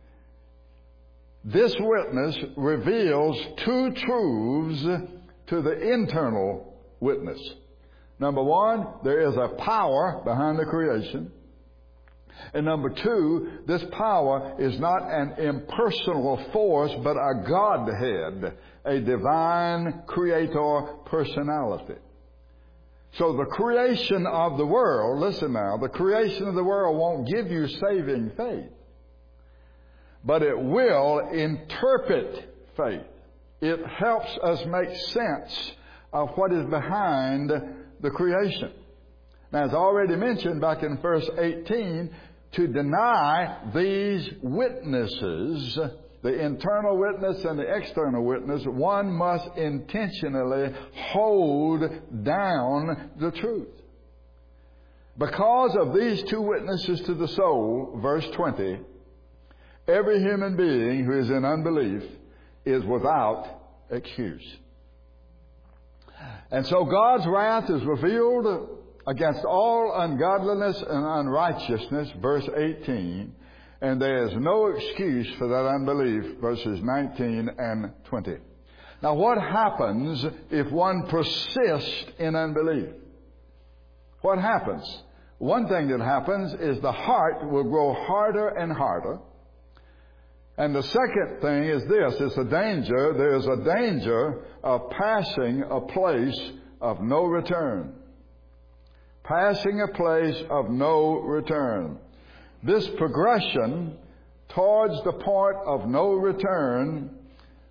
this witness reveals two truths to the internal witness. Number one, there is a power behind the creation. And number two, this power is not an impersonal force, but a Godhead, a divine creator personality. So the creation of the world, listen now, the creation of the world won't give you saving faith, but it will interpret faith. It helps us make sense of what is behind the creation. Now, as already mentioned back in verse eighteen, to deny these witnesses, the internal witness and the external witness, one must intentionally hold down the truth. Because of these two witnesses to the soul, verse twenty, every human being who is in unbelief is without excuse. And so God's wrath is revealed against all ungodliness and unrighteousness, verse eighteen, and there is no excuse for that unbelief, verses nineteen and twenty. Now, what happens if one persists in unbelief? What happens? One thing that happens is the heart will grow harder and harder. And the second thing is this, it's a danger, there is a danger of passing a place of no return. Passing a place of no return. This progression towards the point of no return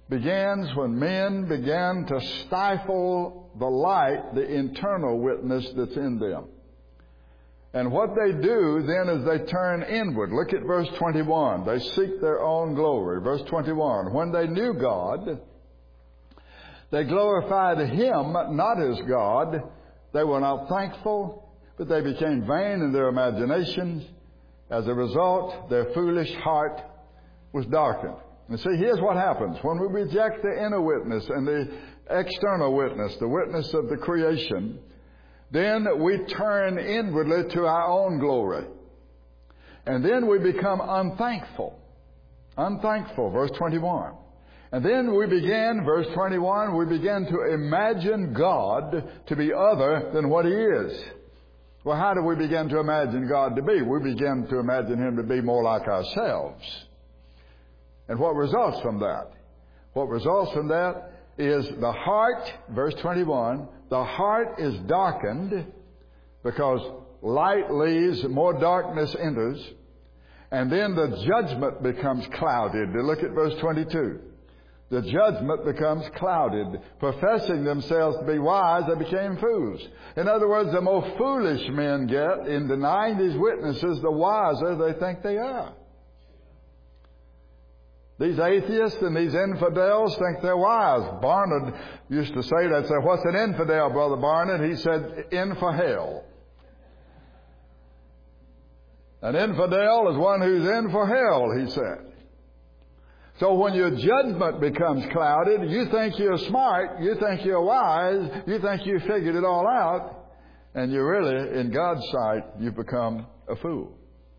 begins when men began to stifle the light, the internal witness that's in them. And what they do then is they turn inward. Look at verse twenty-one. They seek their own glory. Verse twenty-one. When they knew God, they glorified Him not as God. They were not thankful, but they became vain in their imaginations. As a result, their foolish heart was darkened. And see, here's what happens. When we reject the inner witness and the external witness, the witness of the creation, then we turn inwardly to our own glory. And then we become unthankful. Unthankful, verse twenty-one. And then we begin, verse twenty-one, we begin to imagine God to be other than what He is. Well, how do we begin to imagine God to be? We begin to imagine Him to be more like ourselves. And what results from that? What results from that is the heart, verse twenty-one, the heart is darkened because light leaves, more darkness enters, and then the judgment becomes clouded. Look at verse twenty-two. The judgment becomes clouded. Professing themselves to be wise, they became fools. In other words, the more foolish men get in denying these witnesses, the wiser they think they are. These atheists and these infidels think they're wise. Barnard used to say that. Say, what's an infidel, Brother Barnard? He said, in for hell. An infidel is one who's in for hell, he said. So when your judgment becomes clouded, you think you're smart, you think you're wise, you think you figured it all out, and you really, in God's sight, you've become a fool.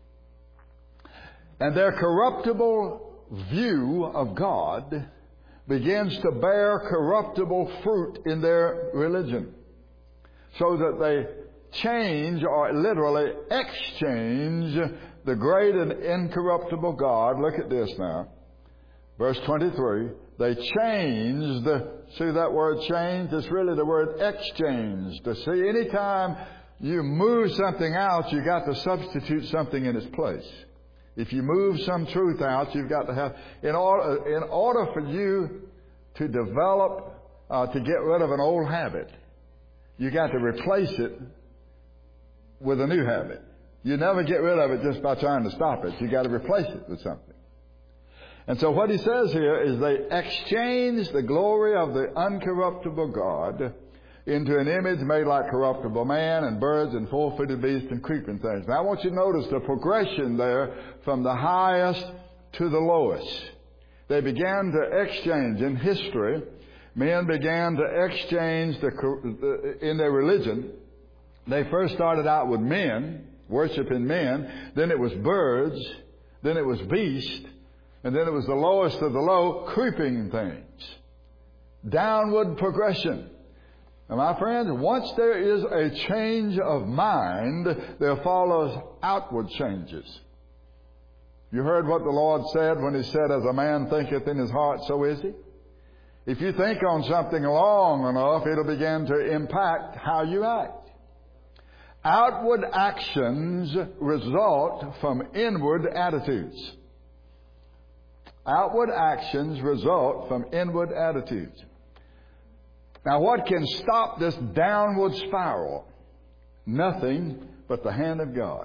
And their corruptible view of God begins to bear corruptible fruit in their religion, so that they change, or literally exchange, the great and incorruptible God. Look at this now. Verse twenty-three. They changed, see that word change? It's really the word exchange. To see, anytime you move something out, you got to substitute something in its place. If you move some truth out, you've got to have, in order, in order for you to develop, uh, to get rid of an old habit, you got to replace it with a new habit. You never get rid of it just by trying to stop it. You got to replace it with something. And so what he says here is they exchange the glory of the uncorruptible God into an image made like corruptible man and birds and four-footed beasts and creeping things. Now I want you to notice the progression there from the highest to the lowest. They began to exchange in history. Men began to exchange the, in their religion. They first started out with men, worshiping men. Then it was birds. Then it was beasts. And then it was the lowest of the low, creeping things. Downward progression. And my friends, once there is a change of mind, there follows outward changes. You heard what the Lord said when He said, as a man thinketh in his heart, so is he. If you think on something long enough, it'll begin to impact how you act. Outward actions result from inward attitudes. Outward actions result from inward attitudes. Now, what can stop this downward spiral? Nothing but the hand of God.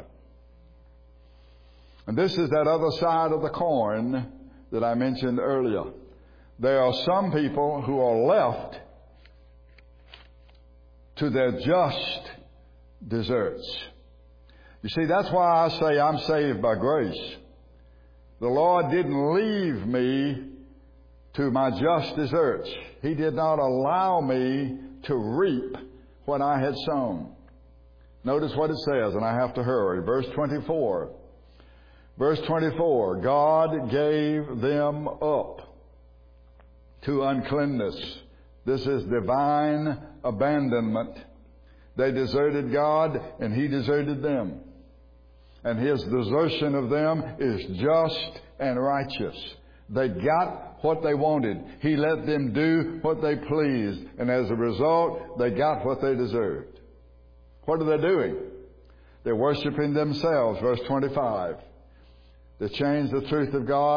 And this is that other side of the coin that I mentioned earlier. There are some people who are left to their just deserts. You see, that's why I say I'm saved by grace. The Lord didn't leave me to my just deserts. He did not allow me to reap what I had sown. Notice what it says, and I have to hurry. Verse twenty-four. Verse twenty-four. God gave them up to uncleanness. This is divine abandonment. They deserted God, and He deserted them. And His desertion of them is just and righteous. They got what they wanted. He let them do what they pleased. And as a result, they got what they deserved. What are they doing? They're worshiping themselves. Verse twenty-five. They changed the truth of God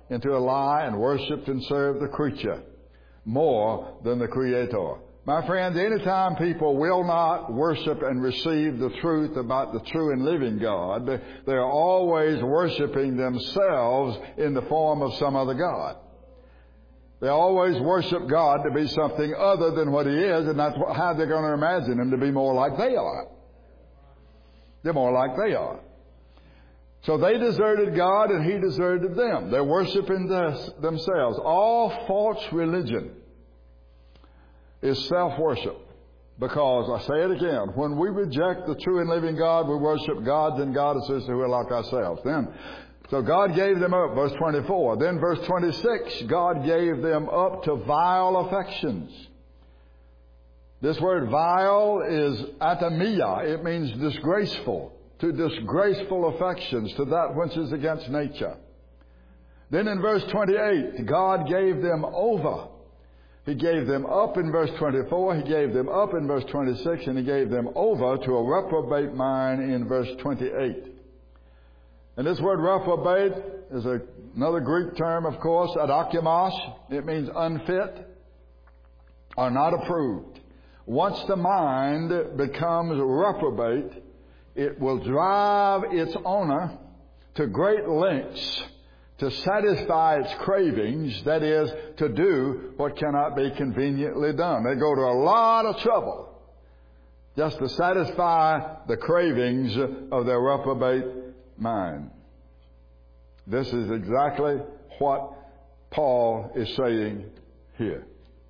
into a lie and worshipped and served the creature more than the Creator. My friends, anytime people will not worship and receive the truth about the true and living God, they are always worshiping themselves in the form of some other God. They always worship God to be something other than what He is, and that's how they're going to imagine Him to be more like they are. They're more like they are. So they deserted God and He deserted them. They're worshiping this, themselves. All false religion is self-worship. Because, I say it again, when we reject the true and living God, we worship gods and goddesses who are like ourselves. Then, so God gave them up, verse twenty-four. Then verse twenty-six, God gave them up to vile affections. This word vile is atamia. It means disgraceful. To disgraceful affections, to that which is against nature. Then in verse twenty-eight, God gave them over. He gave them up in verse twenty-four, He gave them up in verse twenty-six, and He gave them over to a reprobate mind in verse twenty-eight. And this word reprobate is a, another Greek term, of course, adokimos. It means unfit or not approved. Once the mind becomes reprobate, it will drive its owner to great lengths to satisfy its cravings, that is, to do what cannot be conveniently done. They go to a lot of trouble just to satisfy the cravings of their reprobate mind. This is exactly what Paul is saying here.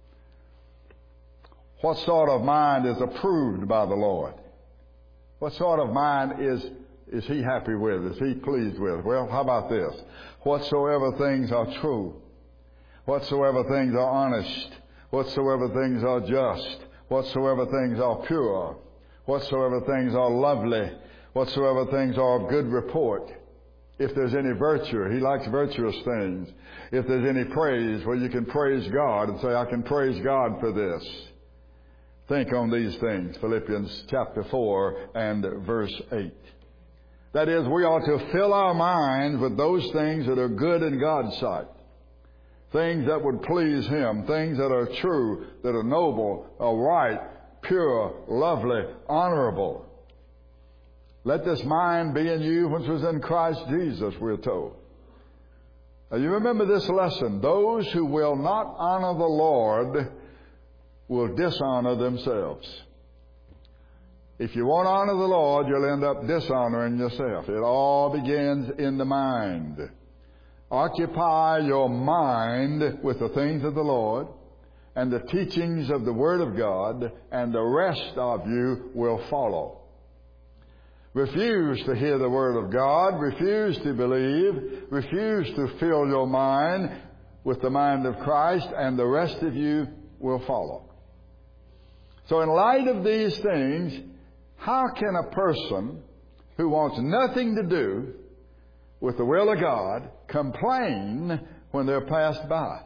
What sort of mind is approved by the Lord? What sort of mind is, is He happy with? Is He pleased with? Well, how about this? Whatsoever things are true, whatsoever things are honest, whatsoever things are just, whatsoever things are pure, whatsoever things are lovely, whatsoever things are of good report. If there's any virtue, He likes virtuous things. If there's any praise, well, you can praise God and say, I can praise God for this. Think on these things, Philippians chapter four and verse eight. That is, we ought to fill our minds with those things that are good in God's sight. Things that would please Him. Things that are true, that are noble, are right, pure, lovely, honorable. Let this mind be in you which was in Christ Jesus, we're told. Now you remember this lesson. Those who will not honor the Lord will dishonor themselves. If you won't honor the Lord, you'll end up dishonoring yourself. It all begins in the mind. Occupy your mind with the things of the Lord and the teachings of the Word of God, and the rest of you will follow. Refuse to hear the Word of God. Refuse to believe. Refuse to fill your mind with the mind of Christ, and the rest of you will follow. So in light of these things, how can a person who wants nothing to do with the will of God complain when they're passed by?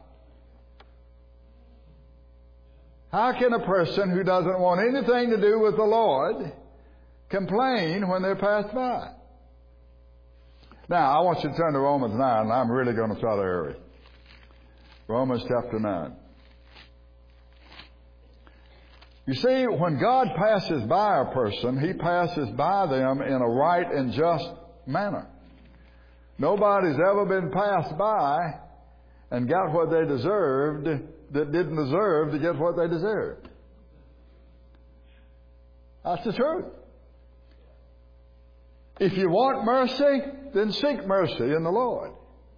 How can a person who doesn't want anything to do with the Lord complain when they're passed by? Now, I want you to turn to Romans nine, and I'm really going to try to hurry. Romans chapter nine. You see, when God passes by a person, He passes by them in a right and just manner. Nobody's ever been passed by and got what they deserved that didn't deserve to get what they deserved. That's the truth. If you want mercy, then seek mercy in the Lord.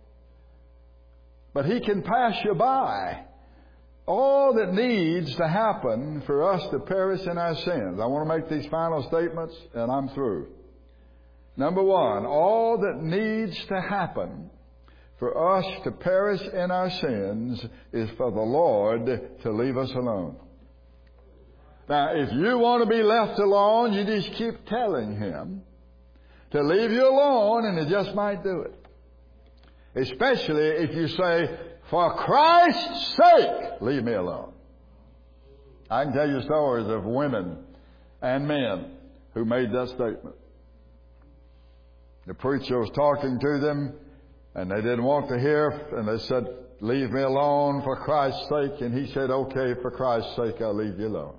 But He can pass you by. All that needs to happen for us to perish in our sins. I want to make these final statements, and I'm through. Number one, all that needs to happen for us to perish in our sins is for the Lord to leave us alone. Now, if you want to be left alone, you just keep telling Him to leave you alone, and He just might do it. Especially if you say, for Christ's sake, leave me alone. I can tell you stories of women and men who made that statement. The preacher was talking to them, And they didn't want to hear, and they said, leave me alone for Christ's sake. And he said, okay, for Christ's sake, I'll leave you alone.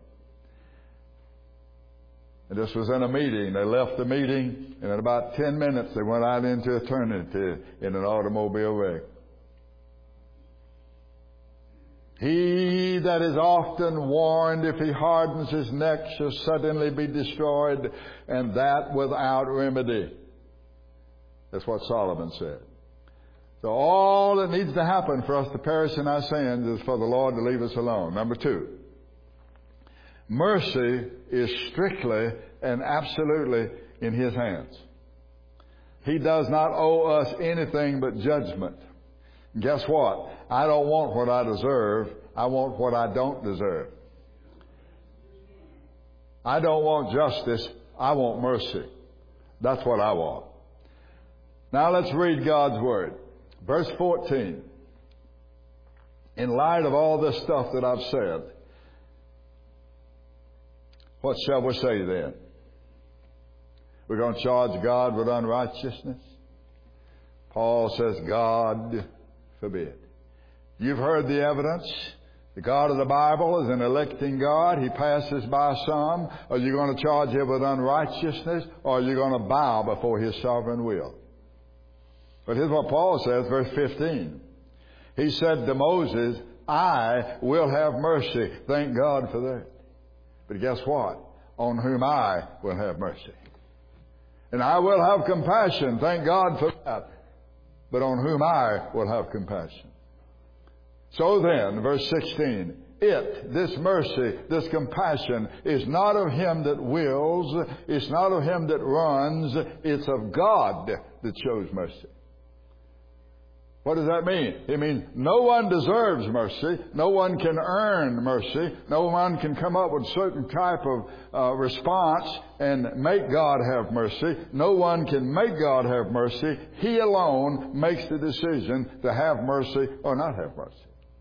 And this was in a meeting. They left the meeting, and in about ten minutes, they went out into eternity in an automobile wreck. He that is often warned, if he hardens his neck, shall suddenly be destroyed, and that without remedy. That's what Solomon said. So all that needs to happen for us to perish in our sins is for the Lord to leave us alone. Number two, mercy is strictly and absolutely in His hands. He does not owe us anything but judgment. And guess what? I don't want what I deserve. I want what I don't deserve. I don't want justice. I want mercy. That's what I want. Now let's read God's Word. Verse fourteen. In light of all this stuff that I've said, what shall we say then? We're going to charge God with unrighteousness? Paul says, God forbid. You've heard the evidence. The God of the Bible is an electing God. He passes by some. Are you going to charge Him with unrighteousness, or are you going to bow before His sovereign will? But here's what Paul says, verse fifteen. He said to Moses, I will have mercy. Thank God for that. But guess what? On whom I will have mercy. And I will have compassion. Thank God for that. But on whom I will have compassion. So then, verse sixteen, it, this mercy, this compassion, is not of him that wills, it's not of him that runs, it's of God that shows mercy. What does that mean? It means no one deserves mercy. No one can earn mercy. No one can come up with a certain type of uh, response and make God have mercy. No one can make God have mercy. He alone makes the decision to have mercy or not have mercy.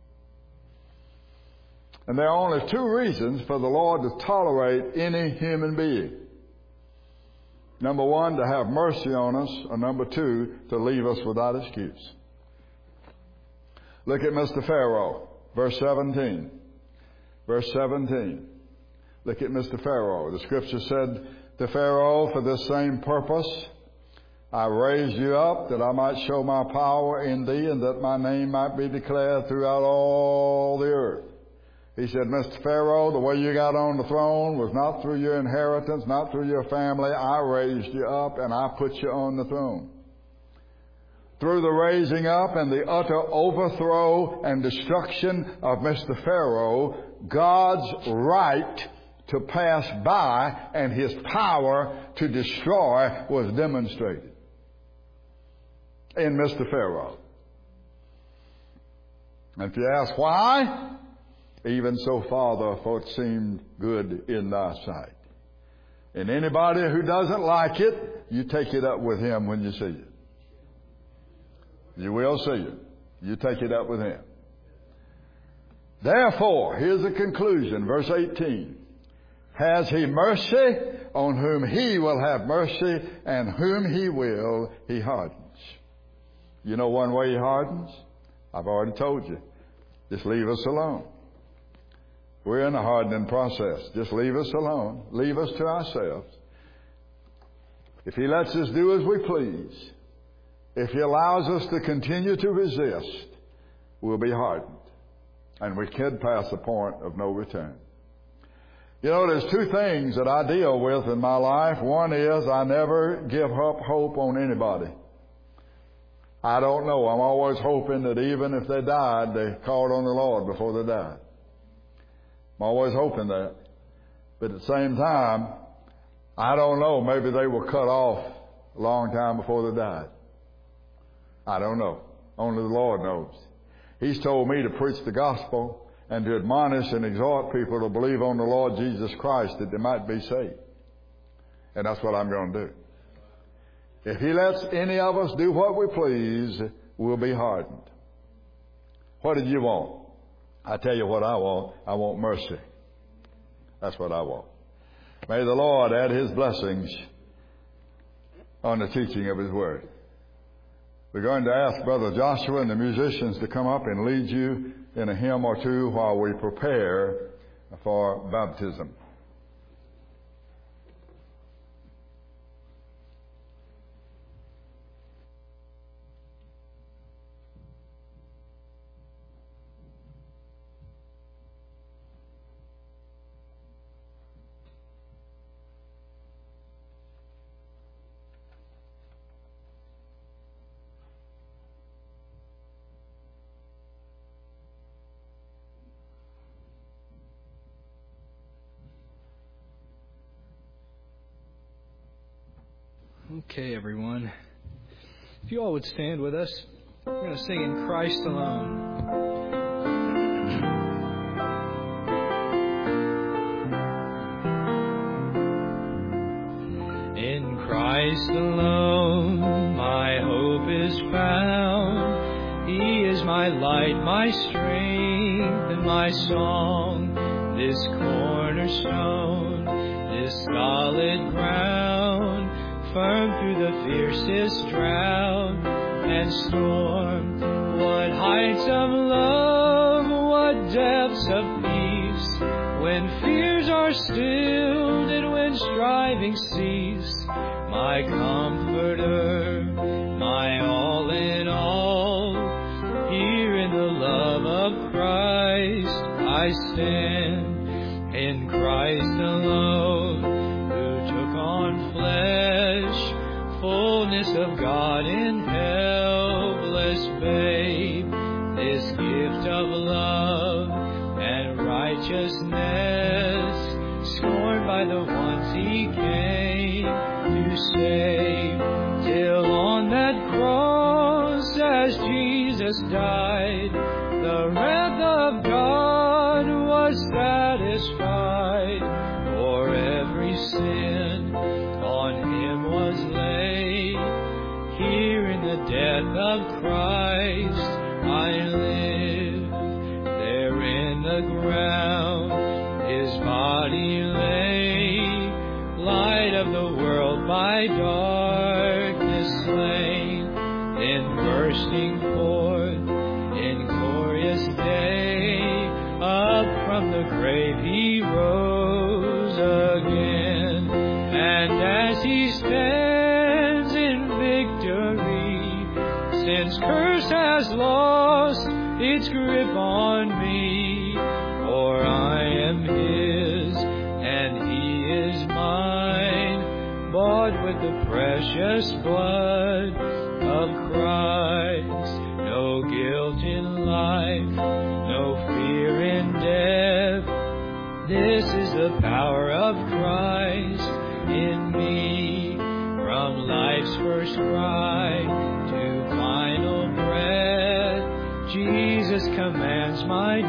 And there are only two reasons for the Lord to tolerate any human being. Number one, to have mercy on us, or number two, to leave us without excuse. Look at Mister Pharaoh, verse seventeen. Verse seventeen. Look at Mister Pharaoh. The Scripture said to Pharaoh, for this same purpose, I raised you up that I might show my power in thee and that my name might be declared throughout all the earth. He said, Mister Pharaoh, the way you got on the throne was not through your inheritance, not through your family. I raised you up and I put you on the throne. Through the raising up and the utter overthrow and destruction of Mister Pharaoh, God's right to pass by and His power to destroy was demonstrated in Mister Pharaoh. And if you ask why, even so, Father, for it seemed good in thy sight. And anybody who doesn't like it, you take it up with him when you see it. You will see it. You take it up with him. Therefore, here's the conclusion, verse eighteen. Has he mercy on whom he will have mercy, and whom he will, he hardens. You know one way he hardens? I've already told you. Just leave us alone. We're in a hardening process. Just leave us alone. Leave us to ourselves. If he lets us do as we please, if he allows us to continue to resist, we'll be hardened. And we could pass the point of no return. You know, there's two things that I deal with in my life. One is I never give up hope on anybody. I don't know. I'm always hoping that even if they died, they called on the Lord before they died. I'm always hoping that. But at the same time, I don't know. Maybe they were cut off a long time before they died. I don't know. Only the Lord knows. He's told me to preach the gospel and to admonish and exhort people to believe on the Lord Jesus Christ that they might be saved. And that's what I'm going to do. If he lets any of us do what we please, we'll be hardened. What did you want? I tell you what I want. I want mercy. That's what I want. May the Lord add His blessings on the teaching of His Word. We're going to ask Brother Joshua and the musicians to come up and lead you in a hymn or two while we prepare for baptism. Okay, everyone. If you all would stand with us, we're going to sing In Christ Alone. In Christ alone my hope is found. He is my light, my strength, and my song. This cornerstone, this solid ground, firm through the fiercest drought and storm. What heights of love, what depths of peace, when fears are stilled and when striving cease. My comforter, my all in all, here in the love of Christ I stand. In Christ alone, who took on flesh, fullness of God in helpless babe, this gift of love and righteousness, scorned by the ones He came to save, till on that cross as Jesus died, the wrath of God was satisfied. For every sin on Him was laid, here in the death of Christ I live. There in the ground His body lay, light of the world by darkness slain, then bursting forth in glorious day, up from the grave He rose again. And as He stands in victory, sin's curse has lost its grip on me. For I am His and He is mine, bought with the precious blood of Christ. No guilt in life, no fear in death, this is the power of Christ in me. From life's first cry to final breath, Jesus commands my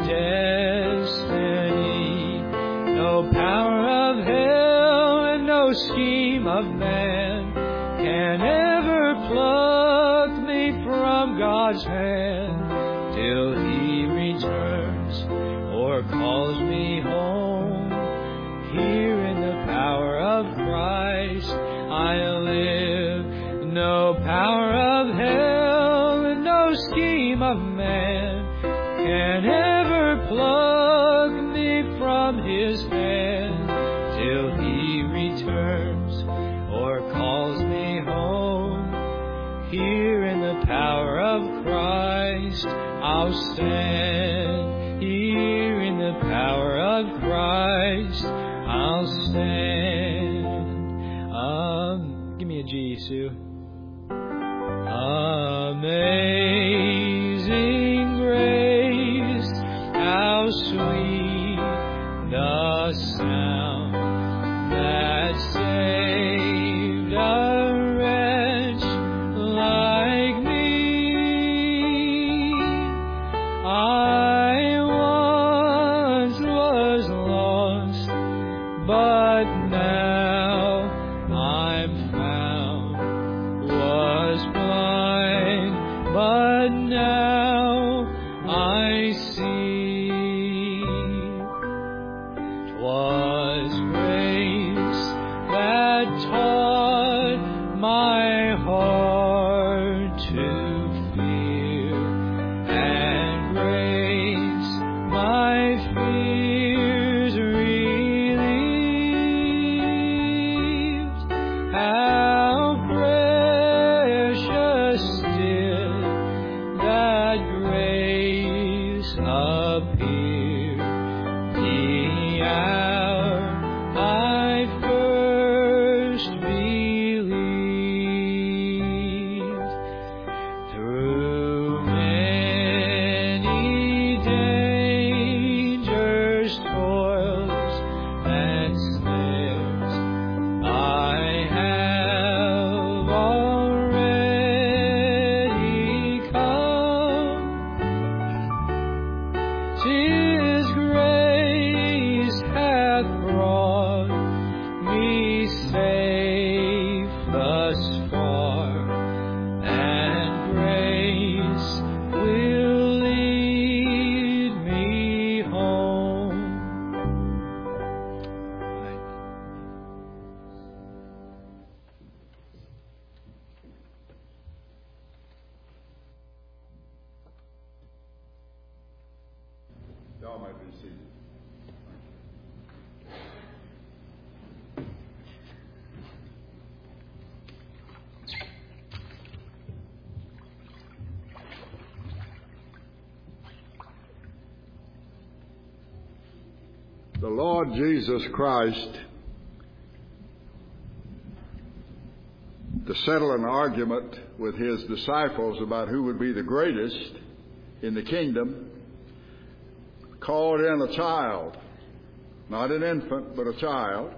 destiny. No power of hell and no scheme of man can ever pluck me from God's hand, till He returns or calls me home. Here in the power of Christ I live. No power of hell and no scheme of man can ever pluck me from His hand, till He returns or calls me home. Here in the power of Christ I'll stand. Here in the power of Christ I'll stand. Um, give me a G, Sue. Amazing grace, how sweet the sound that saved a wretch like me. I once was lost, but now I'm found. Was blind, but now I see. 'Twas grace fears relieved. How precious did that grace appear the hour I first believed. Through many dangers, toils, and snares, I have already come. 'Tis grace hath brought me safe thus far, and grace will lead me home. Y'all might be seated. The Lord Jesus Christ, to settle an argument with his disciples about who would be the greatest in the kingdom, called in a child, not an infant, but a child,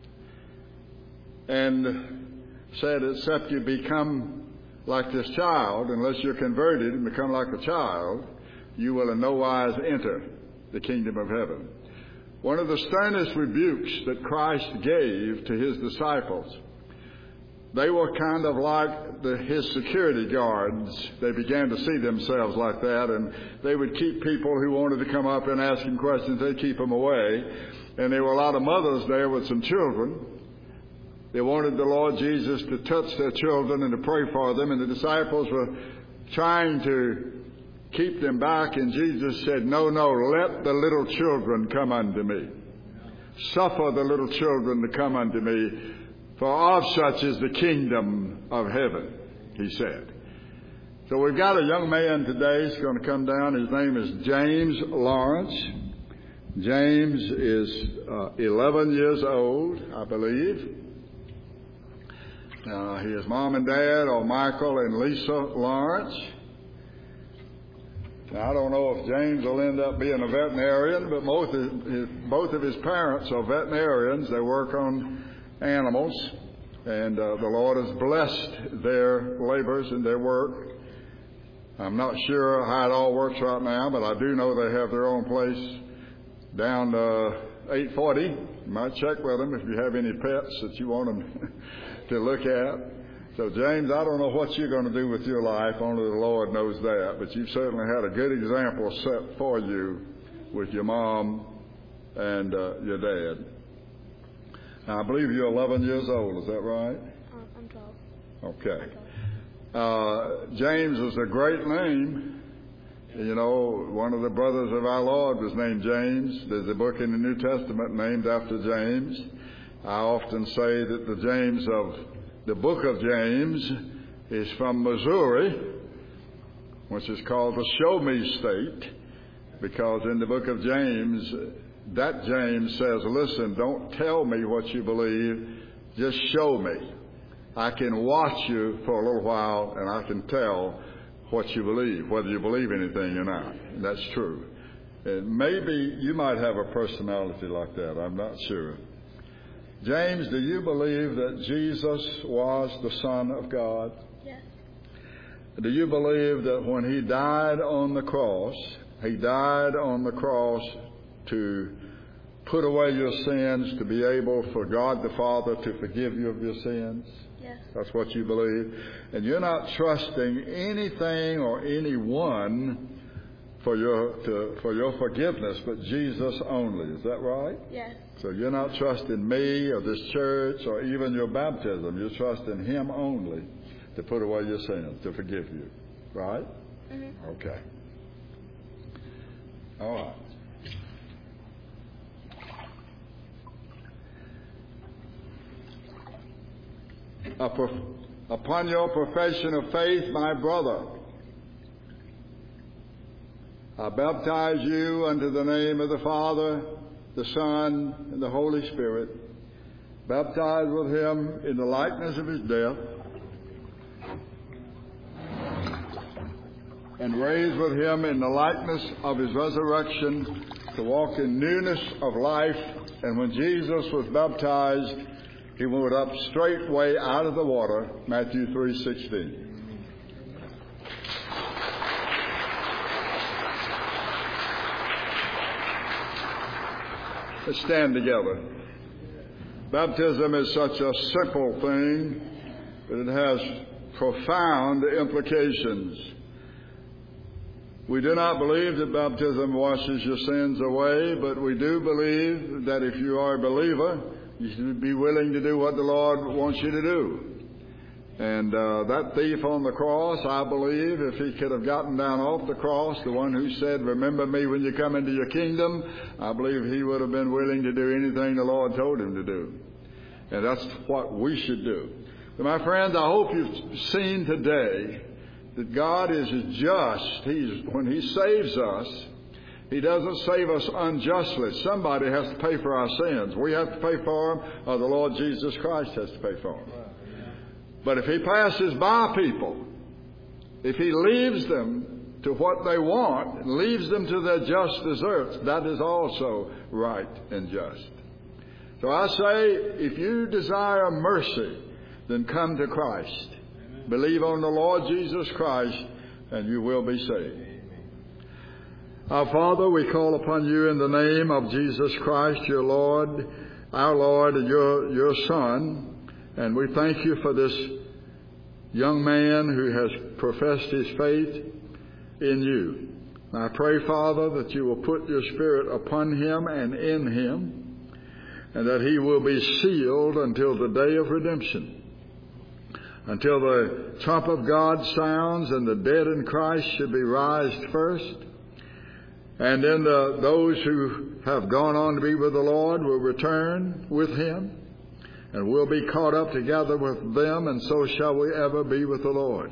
and said, except you become like this child, unless you're converted and become like a child, you will in no wise enter the kingdom of heaven. One of the sternest rebukes that Christ gave to his disciples, they were kind of like the, his security guards. They began to see themselves like that, and they would keep people who wanted to come up and ask him questions. They'd keep them away. And there were a lot of mothers there with some children. They wanted the Lord Jesus to touch their children and to pray for them, and the disciples were trying to keep them back, and Jesus said, no, no, let the little children come unto me. Suffer the little children to come unto me, for of such is the kingdom of heaven, he said. So we've got a young man today who's going to come down. His name is James Lawrence. James is uh, eleven years old, I believe. Uh, his mom and dad are Michael and Lisa Lawrence. Now, I don't know if James will end up being a veterinarian, but both his, his, both of his parents are veterinarians. They work on animals, and uh, the Lord has blessed their labors and their work. I'm not sure how it all works right now, but I do know they have their own place down uh, eight forty. You might check with them if you have any pets that you want them to look at. So, James, I don't know what you're going to do with your life. Only the Lord knows that. But you've certainly had a good example set for you with your mom and uh, your dad. Now, I believe you're eleven years old. Is that right? Uh, I'm twelve. Okay. I'm twelve. Uh, James is a great name. You know, one of the brothers of our Lord was named James. There's a book in the New Testament named after James. I often say that the James of the book of James is from Missouri, which is called the Show Me State, because in the book of James, that James says, listen, don't tell me what you believe, just show me. I can watch you for a little while, and I can tell what you believe, whether you believe anything or not. And that's true. And maybe you might have a personality like that. I'm not sure. James, do you believe that Jesus was the Son of God? Yes. Do you believe that when he died on the cross, he died on the cross to put away your sins, to be able for God the Father to forgive you of your sins? Yes. That's what you believe. And you're not trusting anything or anyone for your to, for your forgiveness, but Jesus only. Is that right? Yes. So you're not trusting me or this church or even your baptism. You're trusting him only to put away your sins, to forgive you. Right? Mm-hmm. Okay. All right. upon your profession of faith, my brother, I baptize you unto the name of the Father, the Son, and the Holy Spirit, baptized with him in the likeness of his death, and raised with him in the likeness of his resurrection, to walk in newness of life. And when Jesus was baptized, he went up straightway out of the water, Matthew three sixteen. Let's stand together. Baptism is such a simple thing, but it has profound implications. We do not believe that baptism washes your sins away, but we do believe that if you are a believer, you should be willing to do what the Lord wants you to do. And uh, that thief on the cross, I believe, if he could have gotten down off the cross, the one who said, "Remember me when you come into your kingdom," I believe he would have been willing to do anything the Lord told him to do. And that's what we should do. But my friends, I hope you've seen today that God is just. He's, when he saves us, he doesn't save us unjustly. Somebody has to pay for our sins. We have to pay for them, or the Lord Jesus Christ has to pay for them. But if he passes by people, if he leaves them to what they want, and leaves them to their just deserts, that is also right and just. So I say, if you desire mercy, then come to Christ. Amen. Believe on the Lord Jesus Christ, and you will be saved. Our Father, we call upon you in the name of Jesus Christ, your Lord, our Lord, and your, your Son. And we thank you for this young man who has professed his faith in you. And I pray, Father, that you will put your Spirit upon him and in him, and that he will be sealed until the day of redemption, until the trump of God sounds and the dead in Christ should be raised first. And then the, those who have gone on to be with the Lord will return with him, and we'll be caught up together with them, and so shall we ever be with the Lord.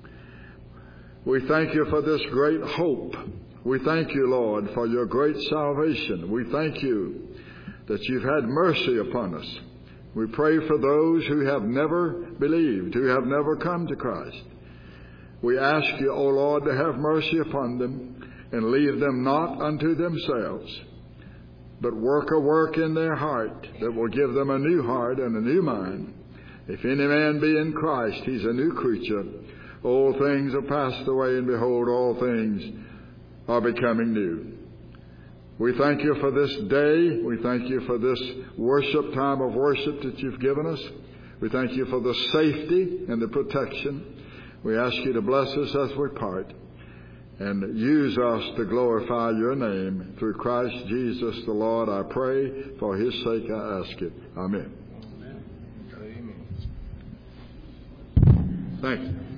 We thank you for this great hope. We thank you, Lord, for your great salvation. We thank you that you've had mercy upon us. We pray for those who have never believed, who have never come to Christ. We ask you, O Lord, to have mercy upon them and leave them not unto themselves, but work a work in their heart that will give them a new heart and a new mind. If any man be in Christ, he's a new creature. All things are passed away, and behold, all things are becoming new. We thank you for this day. We thank you for this worship, time of worship that you've given us. We thank you for the safety and the protection. We ask you to bless us as we part, and use us to glorify your name. Through Christ Jesus the Lord, I pray. For his sake I ask it. Amen. Amen. Thank you.